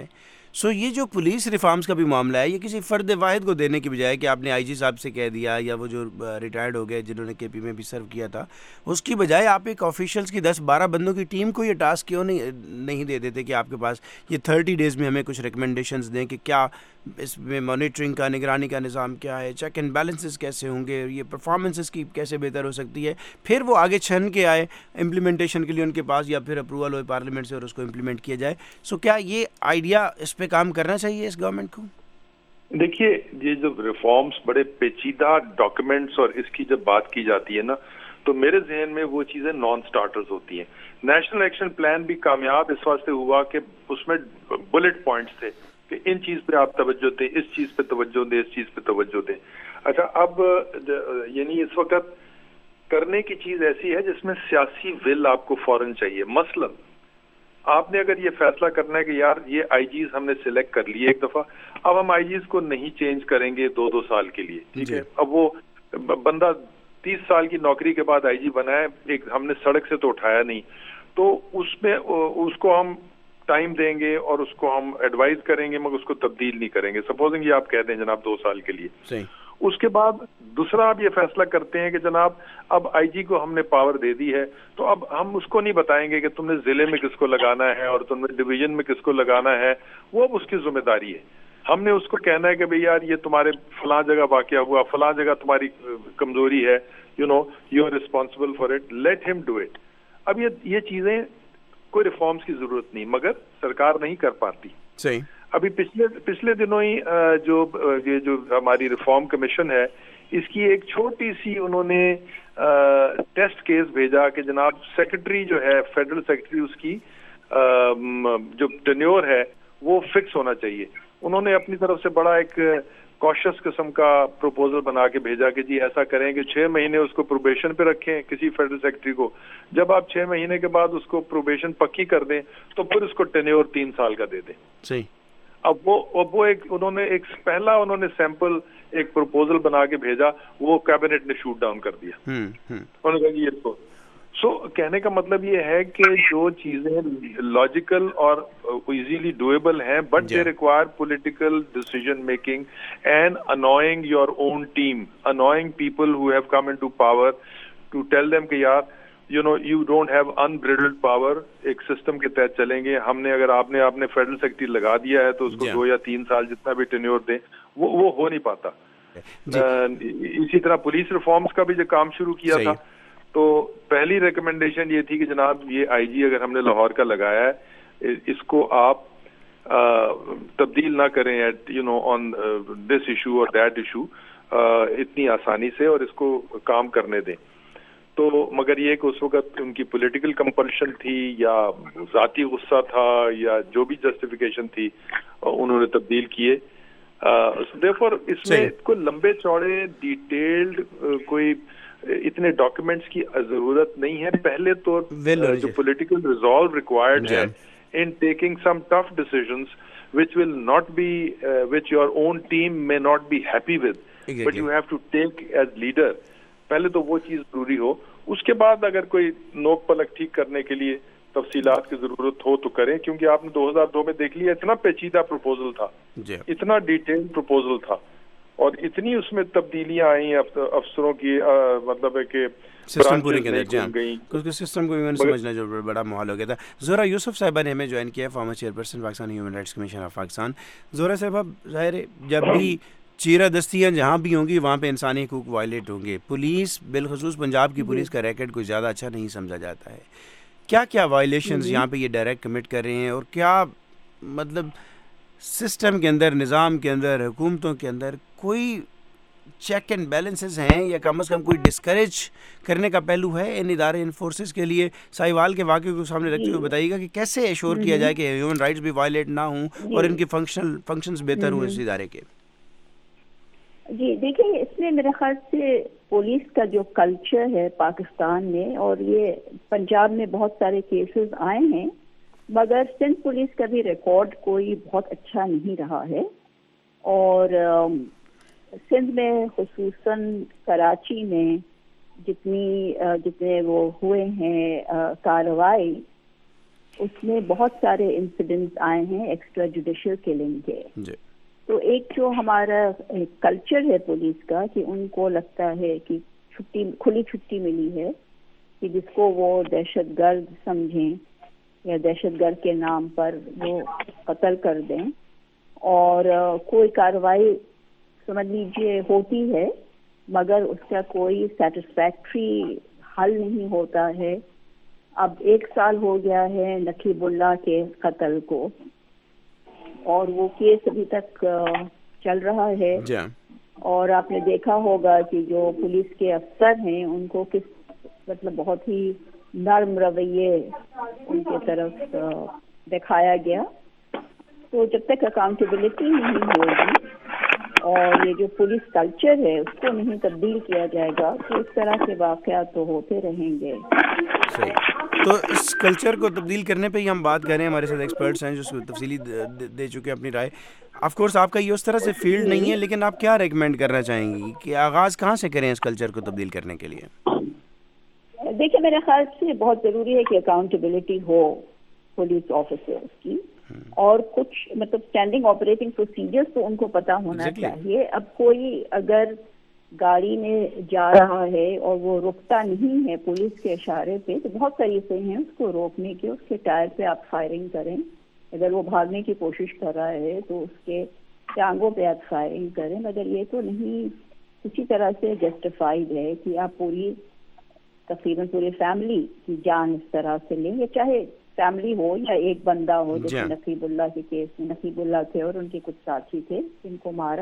سو یہ جو پولیس ریفارمز کا بھی معاملہ ہے، یہ کسی فرد واحد کو دینے کی بجائے کہ آپ نے آئی جی صاحب سے کہہ دیا یا وہ جو ریٹائرڈ ہو گئے جنہوں نے کے پی میں بھی سرو کیا تھا، اس کی بجائے آپ ایک آفیشلس کی 10-12 بندوں کی ٹیم کو یہ ٹاسک کیوں نہیں دے دیتے کہ آپ کے پاس یہ 30 ڈیز میں ہمیں کچھ ریکمنڈیشنز دیں کہ کیا اس میں مانیٹرنگ کا، نگرانی کا نظام کیا ہے، چیک اینڈ بیلنسز کیسے ہوں گے، یہ پرفارمنسز کی کیسے بہتر ہو سکتی ہے، پھر وہ آگے چھن کے آئے امپلیمنٹیشن کے لیے ان کے پاس، یا پھر اپروول ہوئے پارلیمنٹ سے اور اس کو امپلیمنٹ کیا جائے. سو کیا یہ آئیڈیا اس پہ کام کرنا چاہیے اس گورنمنٹ کو؟ دیکھیے یہ جو ریفارمز بڑے پیچیدہ ڈاکیومنٹس اور اس کی جب بات کی جاتی ہے نا، تو میرے ذہن میں وہ چیزیں نان سٹارٹرز ہوتی ہیں. نیشنل ایکشن پلان بھی کامیاب اس واسطے ہوا کہ اس میں بلٹ پوائنٹس تھے کہ ان چیز پہ آپ توجہ دیں، اس چیز پہ توجہ دیں، اس چیز پہ توجہ دیں. اچھا، اب یعنی اس وقت کرنے کی چیز ایسی ہے جس میں سیاسی ول آپ کو فوراً چاہیے. مثلا آپ نے اگر یہ فیصلہ کرنا ہے کہ یار یہ آئی جیز ہم نے سلیکٹ کر لیے ایک دفعہ، اب ہم آئی جیز کو نہیں چینج کریں گے 2 سال کے لیے، ٹھیک ہے. اب وہ بندہ 30 سال کی نوکری کے بعد آئی جی بنا ہے، ایک ہم نے سڑک سے تو اٹھایا نہیں، تو اس میں اس کو ہم ٹائم دیں گے اور اس کو ہم ایڈوائز کریں گے، مگر اس کو تبدیل نہیں کریں گے. سپوزنگ یہ آپ کہہ دیں جناب 2 سال کے لیے. صحیح. اس کے بعد دوسرا آپ یہ فیصلہ کرتے ہیں کہ جناب اب آئی جی کو ہم نے پاور دے دی ہے، تو اب ہم اس کو نہیں بتائیں گے کہ تم نے ضلع میں کس کو لگانا ہے اور تم نے ڈویژن میں کس کو لگانا ہے، وہ اب اس کی ذمہ داری ہے. ہم نے اس کو کہنا ہے کہ بھئی یار یہ تمہارے فلاں جگہ واقعہ ہوا، فلاں جگہ تمہاری کمزوری ہے، you are responsible for it, let ہم ڈو اٹ. اب یہ چیزیں کوئی ریفارمز کی ضرورت نہیں، مگر سرکار نہیں کر پاتی. صحیح. ابھی پچھلے دنوں ہی یہ جو ہماری ریفارم کمیشن ہے، اس کی ایک چھوٹی سی انہوں نے ٹیسٹ کیس بھیجا کہ جناب سیکرٹری جو ہے، فیڈرل سیکرٹری، اس کی جو ٹینیور ہے وہ فکس ہونا چاہیے. انہوں نے اپنی طرف سے بڑا ایک کوشس قسم کا پروپوزل بنا کے بھیجا کہ جی ایسا کریں کہ 6 مہینے اس کو پروبیشن پہ رکھیں کسی فیڈرل سیکرٹری کو. جب آپ 6 مہینے کے بعد اس کو پروبیشن پکی کر دیں تو پھر اس کو ٹینیور 3 سال کا دے دیں. صحیح. اب وہ ایک انہوں نے ایک پہلا سیمپل ایک پروپوزل بنا کے بھیجا، وہ کیبنٹ نے شوٹ ڈاؤن کر دیا. انہوں نے کہا کہ یہ تو سو کہنے کا مطلب یہ ہے کہ جو چیزیں لاجیکل اور ایزیلی ڈویبل ہیں، but they require political decision making and involving your own team, involving people who have come into power to tell them کہ یار you don't have unbridled power. ایک سسٹم کے تحت چلیں گے. ہم نے اگر آپ نے فیڈرل سیکرٹری لگا دیا ہے تو اس کو 2 یا 3 سال جتنا بھی ٹینیور دیں، وہ ہو نہیں پاتا. اسی طرح پولیس ریفارمز کا بھی جو کام شروع کیا تھا، تو پہلی ریکمنڈیشن یہ تھی کہ جناب یہ آئی جی اگر ہم نے لاہور کا لگایا ہے، اس کو آپ تبدیل نہ کریں آن دس ایشو اور دیٹ ایشو اتنی آسانی سے، اور اس کو کام کرنے دیں. تو مگر یہ کہ اس وقت ان کی پولیٹیکل کمپلشن تھی یا ذاتی غصہ تھا یا جو بھی جسٹیفیکیشن تھی، انہوں نے تبدیل کیے. دیرفور اس میں کوئی لمبے چوڑے ڈیٹیلڈ کوئی اتنے ڈاکیومنٹس کی ضرورت نہیں ہے. پہلے تو جو پولیٹیکل ریزالو ریکوائرڈ ہے in taking some tough decisions which will not be which your own team may not be happy with, but you have to take as leader. پہلے تو وہ چیز ضروری ہو. اس کے بعد اگر کوئی نوک پلک ٹھیک کرنے کے لیے تفصیلات کی ضرورت ہو تو کریں، کیونکہ آپ نے 2002 میں دیکھ لیا اتنا پیچیدہ پروپوزل تھا، اتنا ڈیٹیل پروپوزل تھا، اور اتنی اس میں تبدیلیاں آئیں افسروں کی، مطلب ہے کہ سسٹم پورے کے اندر کیونکہ سسٹم کو ایون سمجھنا جو بڑا محال ہو گیا تھا. زہرا یوسف صاحبہ نے ہمیں جوائن کیا، former chairperson Pakistan human rights commission of Pakistan. Zahra صاحبہ، ظاہر ہے جب بھی چیرہ دستیاں جہاں بھی ہوں گی وہاں پہ انسانی حقوق وائلیٹ ہوں گے. پولیس، بالخصوص پنجاب کی پولیس کا ریکارڈ کوئی زیادہ اچھا نہیں سمجھا جاتا ہے. کیا وائلیشنز یہاں پہ یہ ڈائریکٹ کمٹ کر رہے ہیں، اور کیا مطلب سسٹم کے اندر، نظام کے اندر، حکومتوں کے اندر کوئی چیک اینڈ بیلنسز ہیں، یا کم از کم کوئی ڈسکریج کرنے کا پہلو ہے ان ادارے، ان فورسز کے لیے؟ ساہیوال کے واقعے کو سامنے رکھتے ہوئے بتائیے گا کہ کیسے ایشور کیا جائے کہ ہیومن رائٹس بھی وائلیٹ نہ ہوں اور ان کی فنکشنز بہتر ہوں اس ادارے کے. جی دیکھیں، اس میں میرے خیال سے پولیس کا جو کلچر ہے پاکستان میں، اور یہ پنجاب میں بہت سارے کیسز آئے ہیں، مگر سندھ پولیس کا بھی ریکارڈ کوئی بہت اچھا نہیں رہا ہے. اور سندھ میں خصوصاً کراچی میں جتنے وہ ہوئے ہیں کارروائی، اس میں بہت سارے انسیڈنٹس آئے ہیں ایکسٹرا جوڈیشل کلنگ کے. تو ایک جو ہمارا کلچر ہے پولیس کا کہ ان کو لگتا ہے کہ کھلی چھٹی ملی ہے کہ جس کو وہ دہشت گرد سمجھیں یا دہشت گرد کے نام پر وہ قتل کر دیں, اور کوئی کارروائی سمجھ لیجیے ہوتی ہے مگر اس کا کوئی سیٹسفیکٹری حل نہیں ہوتا ہے. اب 1 سال ہو گیا ہے نقیب اللہ کے قتل کو, اور وہ کیس ابھی تک چل رہا ہے. اور آپ نے دیکھا ہوگا کہ جو پولیس کے افسر ہیں ان کو مطلب بہت ہی نرم رویے ان کی طرف دکھایا گیا. تو جب تک اکاؤنٹیبلٹی نہیں ہوگی اور یہ جو پولیس کلچر ہے اس کو نہیں تبدیل کیا جائے گا تو اس طرح کے واقعات تو ہوتے رہیں گے. صحیح. تو اس کلچر کو تبدیل کرنے پہ ہی ہم بات کریں. ہمارے ساتھ ایکسپرٹس ہیں جو تفصیلی دے چکے ہیں اپنی رائے. آف کورس آپ کا یہ اس طرح سے فیلڈ نہیں ہے, لیکن آپ کیا ریکمینڈ کرنا چاہیں گی کہ آغاز کہاں سے کریں اس کلچر کو تبدیل کرنے کے لیے؟ دیکھیں میرے خیال سے بہت ضروری ہے کہ اکاؤنٹیبلٹی ہو پولیس آفیسرز کی, اور کچھ مطلب اسٹینڈنگ آپریٹنگ پروسیجرز تو ان کو پتہ ہونا چاہیے. اب کوئی اگر گاڑی میں جا رہا ہے اور وہ رکتا نہیں ہے پولیس کے اشارے پہ تو بہت طریقے ہیں اس کو روکنے کے. اس کے ٹائر پہ آپ فائرنگ کریں, اگر وہ بھاگنے کی کوشش کر رہا ہے تو اس کے ٹانگوں پہ آپ فائرنگ کریں. مگر یہ تو نہیں کسی طرح سے جسٹیفائڈ ہے کہ آپ تقریباً پوری فیملی کی جان اس طرح سے لیں, یا چاہے فیملی ہو یا ایک بندہ ہو. جیسے نقیب اللہ کے کیس میں نقیب اللہ تھے اور ان کے کچھ ساتھی تھے جن کو مارا.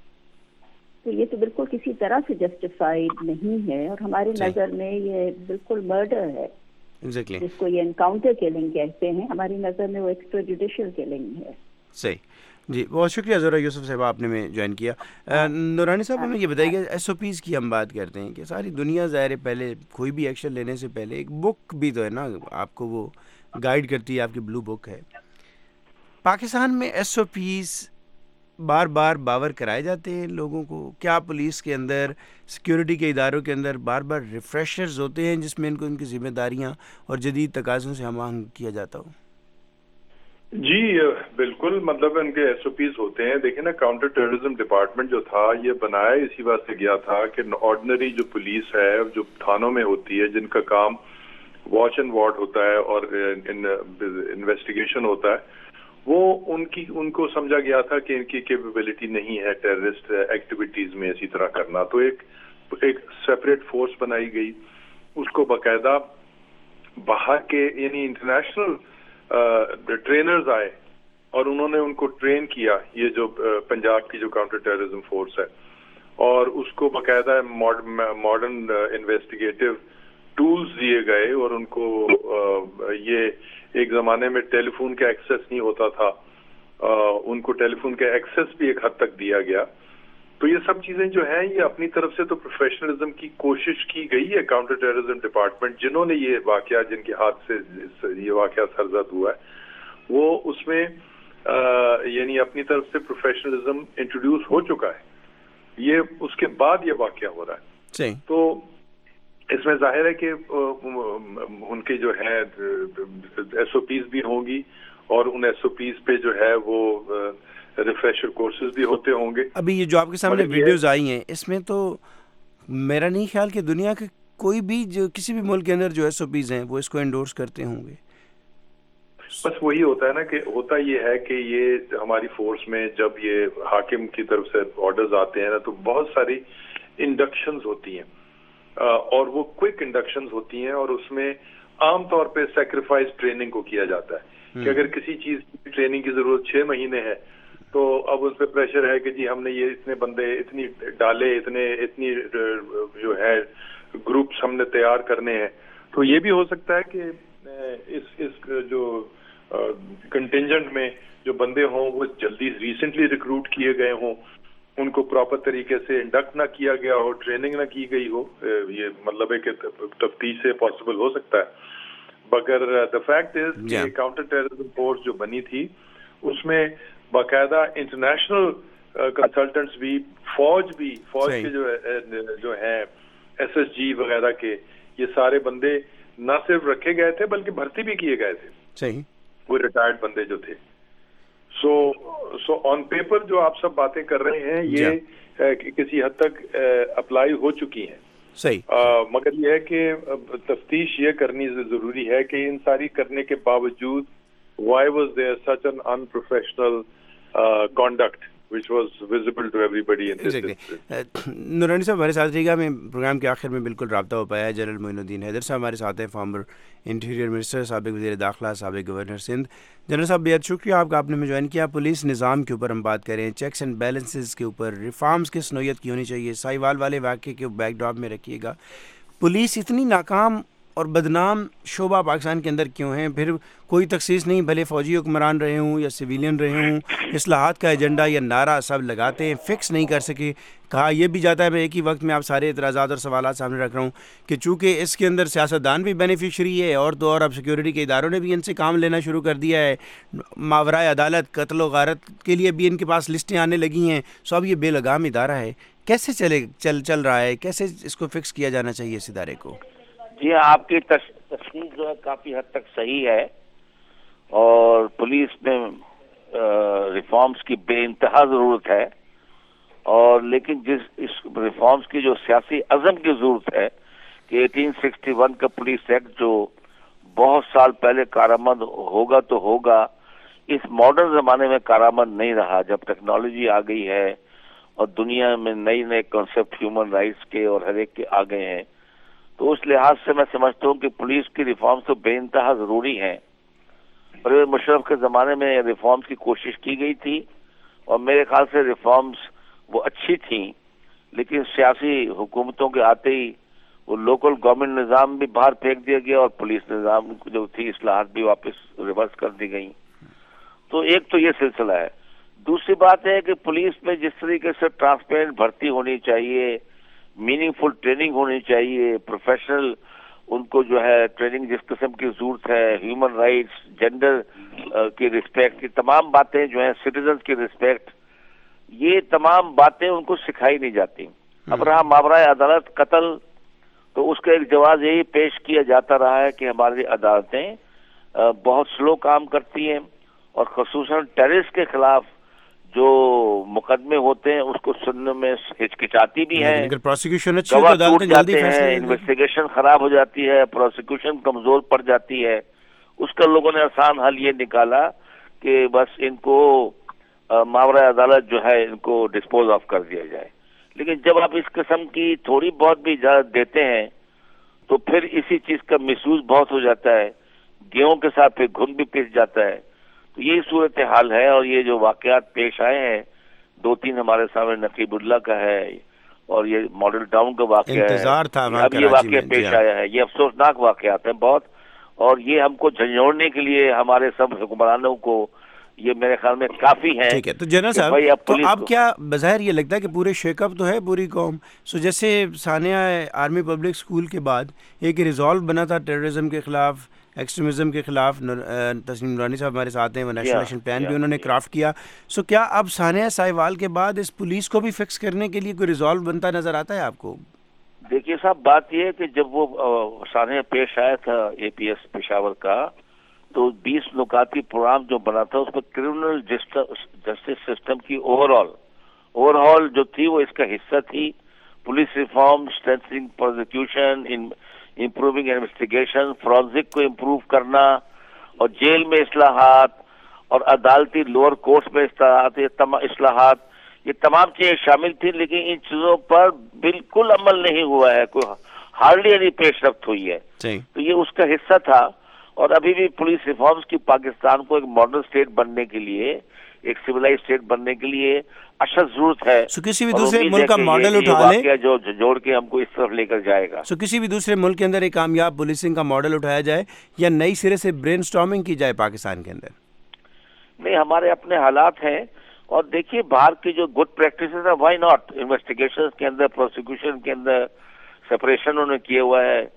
تو یہ تو بالکل کسی طرح سے جسٹیفائڈ نہیں ہے, اور ہماری نظر میں یہ بالکل مرڈر ہے جس کو یہ انکاؤنٹر کلنگ کہتے ہیں. ہماری نظر میں وہ ایکسٹرا جوڈیشل کلنگ ہے. صحیح جی, بہت شکریہ زہرہ یوسف صاحب آپ نے میں جوائن کیا. نورانی صاحب ہمیں یہ بتائیے کہ ایس او پیز کی ہم بات کرتے ہیں کہ ساری دنیا ظاہر ہے پہلے کوئی بھی ایکشن لینے سے پہلے ایک بک بھی تو ہے نا, آپ کو وہ گائیڈ کرتی ہے, آپ کی بلو بک ہے. پاکستان میں ایس او پیز بار بار باور کرائے جاتے ہیں لوگوں کو. کیا پولیس کے اندر سیکیورٹی کے اداروں کے اندر بار بار ریفریشرز ہوتے ہیں جس میں ان کو ان کی ذمہ داریاں اور جدید تقاضوں سے ہم آہنگ کیا جاتا ہو؟ جی بالکل, مطلب ان کے ایس او پیز ہوتے ہیں. دیکھیں نا, کاؤنٹر ٹیررزم ڈپارٹمنٹ جو تھا یہ بنایا اسی بات سے گیا تھا کہ آرڈنری جو پولیس ہے جو تھانوں میں ہوتی ہے, جن کا کام واچ اینڈ وارڈ ہوتا ہے اور انویسٹیگیشن ہوتا ہے, وہ ان کو سمجھا گیا تھا کہ ان کی کیپیبلٹی نہیں ہے ٹیررسٹ ایکٹیویٹیز میں اسی طرح کرنا. تو ایک سیپریٹ فورس بنائی گئی, اس کو باقاعدہ باہر کے یعنی انٹرنیشنل ٹرینرز آئے اور انہوں نے ان کو ٹرین کیا, یہ جو پنجاب کی جو کاؤنٹر ٹیررزم فورس ہے, اور اس کو باقاعدہ ماڈرن انویسٹیگیٹو ٹولز دیے گئے, اور ان کو یہ ایک زمانے میں ٹیلی فون کا ایکسیس نہیں ہوتا تھا, ان کو ٹیلی فون کا ایکسیس بھی ایک حد تک دیا گیا. تو یہ سب چیزیں جو ہیں یہ اپنی طرف سے تو پروفیشنلزم کی کوشش کی گئی ہے. کاؤنٹر ٹیررزم ڈپارٹمنٹ جنہوں نے یہ واقعہ, جن کے ہاتھ سے یہ واقعہ سرزد ہوا ہے, وہ اس میں یعنی اپنی طرف سے پروفیشنلزم انٹروڈیوس ہو چکا ہے. یہ اس کے بعد یہ واقعہ ہو رہا ہے. تو اس میں ظاہر ہے کہ ان کے جو ہے ایس او پیز بھی ہوں گی, اور ان ایس او پیز پہ جو ہے وہ ریفریشر کورسز بھی ہوتے ہوں گے. ابھی یہ جو آپ کے سامنے ویڈیوز آئی ہیں اس میں تو میرا نہیں خیال کہ دنیا کے کوئی بھی جو کسی بھی ملک کے اندر جو ایس او پیز ہیں وہ اس کو انڈورس کرتے ہوں گے. بس وہی ہوتا ہے نا کہ ہوتا یہ ہے کہ یہ ہماری فورس میں جب یہ حاکم کی طرف سے آرڈرز آتے ہیں نا تو بہت ساری انڈکشنز ہوتی ہیں, اور وہ کوئک انڈکشنز ہوتی ہیں, اور اس میں عام طور پہ سیکریفائز ٹریننگ کو کیا جاتا ہے کہ اگر کسی چیز کی ٹریننگ کی ضرورت 6 مہینے ہے تو اب اس پہ پریشر ہے کہ جی ہم نے یہ اتنے بندے اتنی ڈالے, اتنی جو ہے گروپس ہم نے تیار کرنے ہیں. تو یہ بھی ہو سکتا ہے کہ اس جو کنٹینجنٹ میں جو بندے ہوں وہ جلدی ریسنٹلی ریکروٹ کیے گئے ہوں, ان کو پراپر طریقے سے انڈکٹ نہ کیا گیا ہو, ٹریننگ نہ کی گئی ہو. یہ مطلب ہے کہ تفتیش سے پاسبل ہو سکتا ہے. مگر دا فیکٹ از کہ کاؤنٹر ٹیررزم فورس جو بنی تھی اس میں باقاعدہ انٹرنیشنل کنسلٹنٹس بھی, فوج کے جو ہیں SSG وغیرہ کے, یہ سارے بندے نہ صرف رکھے گئے تھے بلکہ بھرتی بھی کیے گئے تھے. صحیح, وہ ریٹائرڈ بندے جو تھے. سو آن پیپر جو آپ سب باتیں کر رہے ہیں یہ کسی حد تک اپلائی ہو چکی ہیں. صحیح, مگر یہ ہے کہ تفتیش یہ کرنی ضروری ہے کہ ان ساری کرنے کے باوجود why was there such an unprofessional conduct which was visible to everybody in this instance. نورانی صاحب ہمارے ساتھ رہے گا. میں پروگرام کے آخر میں بالکل رابطہ ہو پایا ہے. جنرل معین الدین حیدر صاحب ہمارے ساتھ ہیں, فارمر انٹیریئر منسٹر, سابق وزیر داخلہ, سابق گورنر سندھ. جنرل صاحب بہت شکریہ آپ کا, آپ نے ہمیں جوائن کیا. پولیس نظام کے اوپر ہم بات کریں, چیکس اینڈ بیلنسز کے اوپر, ریفارمز کس نوعیت کی ہونی چاہیے. ساہیوال والے واقعے کے بیک ڈراپ میں رکھیے گا, پولیس اتنی ناکام اور بدنام شعبہ پاکستان کے اندر کیوں ہیں؟ پھر کوئی تخصیص نہیں, بھلے فوجی حکمران رہے ہوں یا سویلین رہے ہوں, اصلاحات کا ایجنڈا یا نعرہ سب لگاتے ہیں, فکس نہیں کر سکے. کہا یہ بھی جاتا ہے, میں ایک ہی وقت میں آپ سارے اعتراضات اور سوالات سامنے رکھ رہا ہوں کہ چونکہ اس کے اندر سیاستدان بھی بینیفیشری ہے اور تو اور اب سیکیورٹی کے اداروں نے بھی ان سے کام لینا شروع کر دیا ہے, ماورائے عدالت قتل و غارت کے لیے بھی ان کے پاس لسٹیں آنے لگی ہیں. سو اب یہ بے لگام ادارہ ہے, کیسے چل رہا ہے, کیسے اس کو فکس کیا جانا چاہیے اس ادارے کو؟ جی ہاں, آپ کی تشخیص جو ہے کافی حد تک صحیح ہے, اور پولیس میں ریفارمز کی بے انتہا ضرورت ہے, اور لیکن اس ریفارمز کی جو سیاسی عزم کی ضرورت ہے کہ 1861 کا پولیس ایکٹ جو بہت سال پہلے کارآمد ہوگا تو ہوگا, اس ماڈرن زمانے میں کارآمد نہیں رہا جب ٹیکنالوجی آ گئی ہے اور دنیا میں نئے کانسیپٹ ہیومن رائٹس کے اور ہر ایک کے آ گئے ہیں. تو اس لحاظ سے میں سمجھتا ہوں کہ پولیس کی ریفارمز تو بے انتہا ضروری ہیں. پرویز مشرف کے زمانے میں ریفارمز کی کوشش کی گئی تھی, اور میرے خیال سے ریفارمز وہ اچھی تھیں, لیکن سیاسی حکومتوں کے آتے ہی وہ لوکل گورنمنٹ نظام بھی باہر پھینک دیا گیا اور پولیس نظام جو تھی اصلاحات بھی واپس ریورس کر دی گئیں. تو ایک تو یہ سلسلہ ہے. دوسری بات ہے کہ پولیس میں جس طریقے سے ٹرانسپیرنٹ بھرتی ہونی چاہیے, میننگ فل ٹریننگ ہونی چاہیے, پروفیشنل ان کو جو ہے ٹریننگ جس قسم کی ضرورت ہے, ہیومن رائٹس, جینڈر کی رسپیکٹ, کی تمام باتیں جو ہیں, سٹیزنز کی رسپیکٹ, یہ تمام باتیں ان کو سکھائی نہیں جاتی. اب رہا ماورائے عدالت قتل, تو اس کا ایک جواز یہی پیش کیا جاتا رہا ہے کہ ہماری عدالتیں بہت سلو کام کرتی ہیں, اور خصوصاً ٹیررسٹ کے خلاف جو مقدمے ہوتے ہیں اس کو سننے میں ہچکچاتی بھی ہیں, گواہ ٹوٹ جاتے ہیں, انویسٹیگیشن خراب ہو جاتی ہے, پروسیکیوشن کمزور پڑ جاتی ہے. اس کا لوگوں نے آسان حل یہ نکالا کہ بس ان کو ماورائے عدالت جو ہے ان کو ڈسپوز آف کر دیا جائے. لیکن جب آپ اس قسم کی تھوڑی بہت بھی اجازت دیتے ہیں تو پھر اسی چیز کا مس یوز بہت ہو جاتا ہے, گیہوں کے ساتھ پھر گھن بھی پس جاتا ہے. تو یہی صورتحال ہے, اور یہ جو واقعات پیش آئے ہیں, 2-3 ہمارے سامنے نقیب اللہ کا ہے, اور یہ ماڈل ٹاؤن کا واقعہ ہے, اب یہ واقعہ پیش آیا ہے. یہ افسوسناک واقعات ہیں بہت, اور یہ ہم کو جھنجھوڑنے کے لیے ہمارے سب حکمرانوں کو یہ میرے خیال میں کافی ہے. ٹھیک ہے, تو جنرل صاحب تو اب کیا بظاہر یہ لگتا ہے کہ پورے شیک اپ تو ہے پوری قوم. سو جیسے ثانیہ آرمی پبلک اسکول کے بعد ایک ریزالو بنا تھا ٹیررزم کے خلاف, ایکسٹریمزم کے خلاف, تسنیم نورانی صاحب ہمارے ساتھ ہیں, وہ نیشنل ایکشن پلان بھی انہوں نے کرافٹ کیا. سو کیا اب ثانیہ ساہیوال کے بعد اس پولیس کو بھی فکس کرنے کے لیے کوئی ریزالو بنتا نظر آتا ہے آپ کو؟ دیکھیے صاحب, بات یہ ہے کہ جب وہ ثانیہ پیش آیا تھا APS پشاور کا, تو 20 نکاتی پروگرام جو بنا تھا اس میں کرمنل جسٹس سسٹم کی اوور ہال جو تھی وہ اس کا حصہ تھی. Police reform, strengthening prosecution, improving investigation, forensic کو امپروو کرنا, اور جیل میں اصلاحات, اور عدالتی لوور کورٹس میں اصلاحات, یہ تمام چیزیں شامل تھیں. لیکن ان چیزوں پر بالکل عمل نہیں ہوا ہے, کوئی ہارڈلی اینی پیش رفت ہوئی ہے. تو یہ اس کا حصہ تھا, اور ابھی بھی پولیس ریفارمز کی پاکستان کو ایک ماڈرن اسٹیٹ بننے کے لیے, ایک سویلائز اسٹیٹ بننے کے لیے اشد ضرورت ہے. کسی بھی دوسرے ملک کا ماڈل اٹھا لیں جو جوڑ کے ہم کو اس طرف لے کر جائے گا. کسی بھی دوسرے ملک کے اندر ایک کامیاب پولیسنگ کا ماڈل اٹھایا جائے, یا نئی سرے سے برین سٹارمنگ کی جائے پاکستان کے اندر؟ نہیں, ہمارے اپنے حالات ہیں, اور دیکھیے باہر کی جو گڈ پریکٹسز ہیں, وائی ناٹ. انویسٹیگیشن کے اندر, پروسیکیوشن کے اندر سپریشن انہوں نے کیے ہوا ہے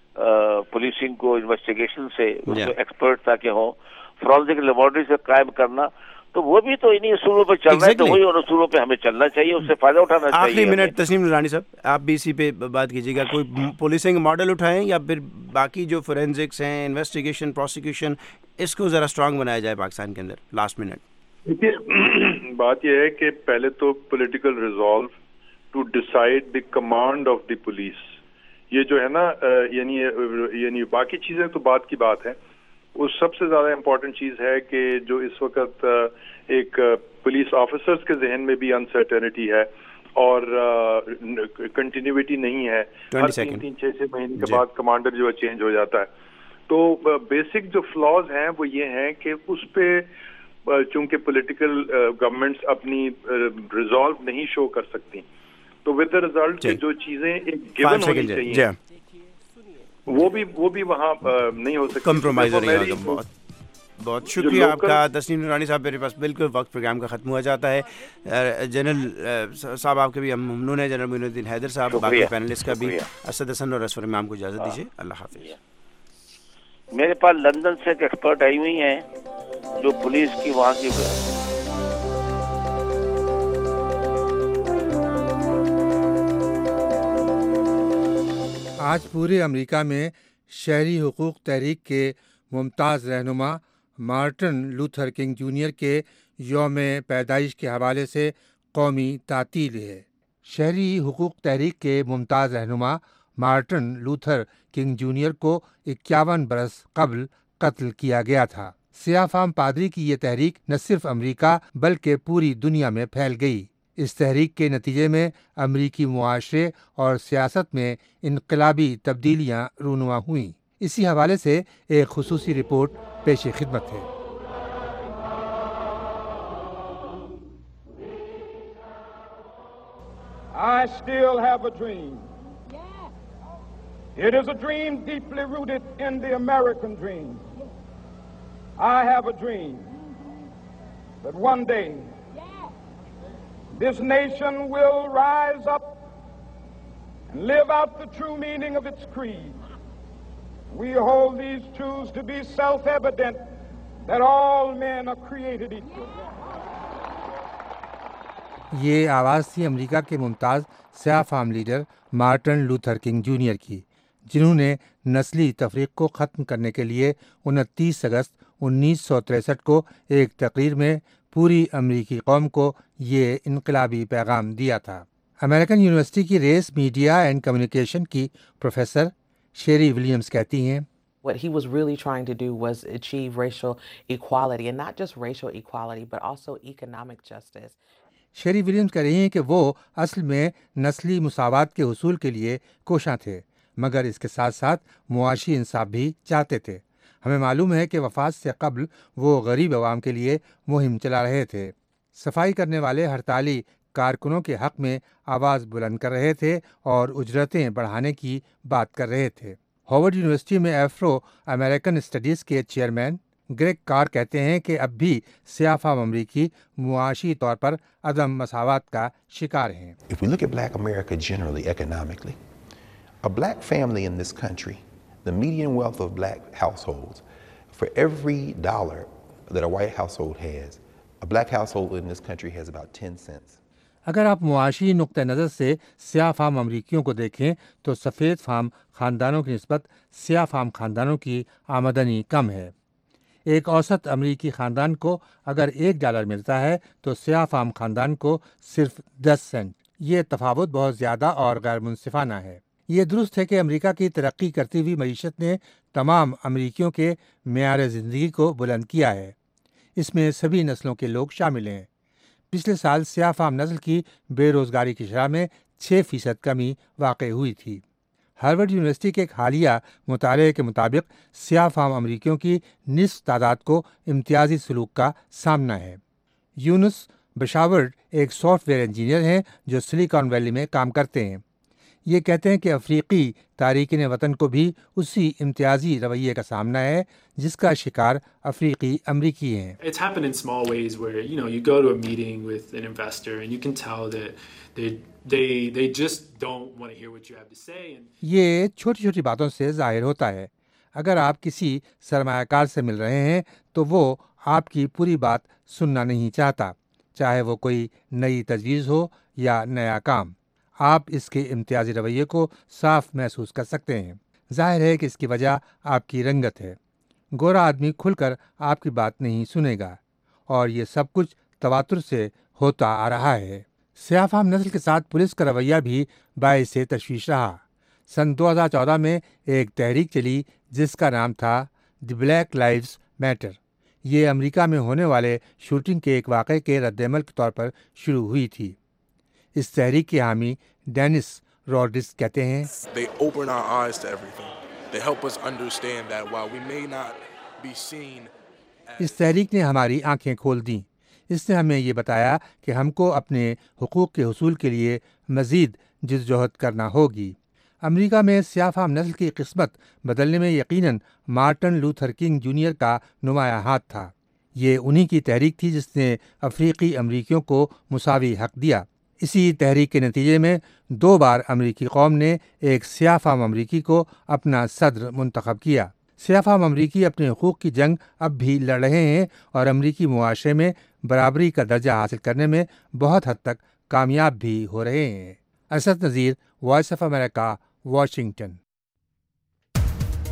پولیسنگ کو انویسٹیگیشن سے, اس میں ایکسپرٹ تاکہ ہوں, فورینسک لیبارٹری سے قائم کرنا, تو وہ بھی تو انہی اصولوں پہ چل رہا ہے, تو وہی ان اصولوں پہ ہمیں چلنا چاہیے, اس سے فائدہ اٹھانا چاہیے. آخری منٹ تسنیم نورانی صاحب, آپ بھی اسی پہ بات کیجیے گا. کوئی پولیسنگ ماڈل اٹھائیں, یا پھر باقی جو فورینسکس ہیں, انویسٹیگیشن, پروسیکیوشن, اس کو ذرا اسٹرانگ بنایا جائے پاکستان کے اندر. Last minute. دیکھیے بات یہ ہے کہ پہلے تو political resolve to decide the command of the police, یہ جو ہے نا یعنی باقی چیزیں تو بات کی بات ہے، وہ سب سے زیادہ امپورٹنٹ چیز ہے کہ جو اس وقت ایک پولیس آفیسرز کے ذہن میں بھی انسرٹینٹی ہے اور کنٹینیوٹی نہیں ہے. ہر 3-6 مہینے کے بعد کمانڈر جو ہے چینج ہو جاتا ہے. تو بیسک جو فلاز ہیں وہ یہ ہیں کہ اس پہ چونکہ پولیٹیکل گورنمنٹس اپنی ریزالو نہیں شو کر سکتی، تو ود دا ریزلٹ کہ جو چیزیں ایک گیون ہونی چاہیے وہ بھی وہاں نہیں ہو سکتی. کمپرومائز ہو رہی ہے. بہت شکریہ آپ کا تسنیم نورانی صاحب. میرے پاس بالکل وقت پروگرام کا ختم ہو جاتا ہے. جنرل صاحب آپ کے بھی ہم ممنون ہیں، جنرل معین الدین حیدر صاحب، باقی پینلسٹ کا بھی. اسد حسن اور اسفر امام کو اجازت دیجیے. اللہ حافظ. میرے پاس لندن سے ایک ایکسپرٹ آئی ہوئی ہیں جو پولیس کی وہاں کی آج پورے امریکہ میں شہری حقوق تحریک کے ممتاز رہنما مارٹن لوتھر کنگ جونیئر کے یوم پیدائش کے حوالے سے قومی تعطیل ہے. شہری حقوق تحریک کے ممتاز رہنما مارٹن لوتھر کنگ جونیئر کو 51 برس قبل قتل کیا گیا تھا. سیاہ فام پادری کی یہ تحریک نہ صرف امریکہ بلکہ پوری دنیا میں پھیل گئی. اس تحریک کے نتیجے میں امریکی معاشرے اور سیاست میں انقلابی تبدیلیاں رونما ہوئیں. اسی حوالے سے ایک خصوصی رپورٹ پیش خدمت ہے. I still have a dream. It is a dream deeply rooted in the American dream. I have a dream that one day this nation will rise up and live out the true meaning of its creed. We hold these truths to be self-evident that all men are created equal. یہ آواز تھی امریکہ کے ممتاز سیاہ فام leader Martin Luther King junior کی، جنہوں نے نسلی تفریق کو ختم کرنے کے لیے 29 اگست 1963 کو ایک تقریر میں پوری امریکی قوم کو یہ انقلابی پیغام دیا تھا. امریکن یونیورسٹی کی ریس، میڈیا اینڈ کمیونیکیشن کی پروفیسر شیری ولیمز کہتی ہیں What he was really trying to do was achieve racial equality, and not just racial equality, but also economic justice. Sherri Williams کہہ رہی ہیں کہ وہ اصل میں نسلی مساوات کے حصول کے لیے کوشاں تھے، مگر اس کے ساتھ ساتھ معاشی انصاف بھی چاہتے تھے. ہمیں معلوم ہے کہ وفات سے قبل وہ غریب عوام کے لیے مہم چلا رہے تھے. صفائی کرنے والے ہڑتالی کارکنوں کے حق میں آواز بلند کر رہے تھے اور اجرتیں بڑھانے کی بات کر رہے تھے. ہارورڈ یونیورسٹی میں افرو امریکن اسٹڈیز کے چیئرمین گریگ کار کہتے ہیں کہ اب بھی سیاہ فام امریکی معاشی طور پر عدم مساوات کا شکار ہیں. If we look at black America generally economically, a black family in this country, the median wealth of black households, for every dollar that a white household has, a black household in this country has about 10 cents. اگر آپ معاشی نقطہ نظر سے سیاہ فام امریکیوں کو دیکھیں تو سفید فام خاندانوں کی نسبت سیاہ فام خاندانوں کی آمدنی کم ہے. ایک اوسط امریکی خاندان کو اگر $1 ملتا ہے تو سیاہ فام خاندان کو صرف 10 سینٹ. یہ تفاوت بہت زیادہ اور غیر منصفانہ ہے. یہ درست ہے کہ امریکہ کی ترقی کرتی ہوئی معیشت نے تمام امریکیوں کے معیار زندگی کو بلند کیا ہے. اس میں سبھی نسلوں کے لوگ شامل ہیں. پچھلے سال سیاہ فام نسل کی بے روزگاری کی شرح میں 6% کمی واقع ہوئی تھی. ہارورڈ یونیورسٹی کے ایک حالیہ مطالعے کے مطابق سیاہ فام امریکیوں کی نصف تعداد کو امتیازی سلوک کا سامنا ہے. یونس بشاورڈ ایک سافٹ ویئر انجینئر ہیں جو سلیکان ویلی میں کام کرتے ہیں. یہ کہتے ہیں کہ افریقی تارکین وطن کو بھی اسی امتیازی رویے کا سامنا ہے جس کا شکار افریقی امریکی ہیں. It's happened in small ways where you go to a meeting with an investor and you can tell that they just don't want to hear what you have to say. یہ چھوٹی چھوٹی باتوں سے ظاہر ہوتا ہے. اگر آپ کسی سرمایہ کار سے مل رہے ہیں تو وہ آپ کی پوری بات سننا نہیں چاہتا، چاہے وہ کوئی نئی تجویز ہو یا نیا کام. آپ اس کے امتیازی رویے کو صاف محسوس کر سکتے ہیں. ظاہر ہے کہ اس کی وجہ آپ کی رنگت ہے. گورا آدمی کھل کر آپ کی بات نہیں سنے گا، اور یہ سب کچھ تواتر سے ہوتا آ رہا ہے۔ سیاہ فام نسل کے ساتھ پولیس کا رویہ بھی باعث تشویش رہا۔ سن 2014 میں ایک تحریک چلی جس کا نام تھا دی بلیک لائیوز میٹر۔ یہ امریکہ میں ہونے والے شوٹنگ کے ایک واقعے کے رد عمل کے طور پر شروع ہوئی تھی۔ اس تحریک کے حامی ڈینس روڈرز کہتے ہیں، They open our eyes to everything. They help us understand that while we may not be seen اس تحریک نے ہماری آنکھیں کھول دیں۔ اس نے ہمیں یہ بتایا کہ ہم کو اپنے حقوق کے حصول کے لیے مزید جدوجہد کرنا ہوگی۔ امریکہ میں سیاہ فام نسل کی قسمت بدلنے میں یقیناً مارٹن لوتھر کنگ جونیئر کا نمایاں ہاتھ تھا۔ یہ انہی کی تحریک تھی جس نے افریقی امریکیوں کو مساوی حق دیا۔ اسی تحریک کے نتیجے میں 2 بار امریکی قوم نے ایک سیاہ فام امریکی کو اپنا صدر منتخب کیا۔ سیاہ فام امریکی اپنے حقوق کی جنگ اب بھی لڑ رہے ہیں اور امریکی معاشرے میں برابری کا درجہ حاصل کرنے میں بہت حد تک کامیاب بھی ہو رہے ہیں۔ Asad Nazir, voice of America, Washington.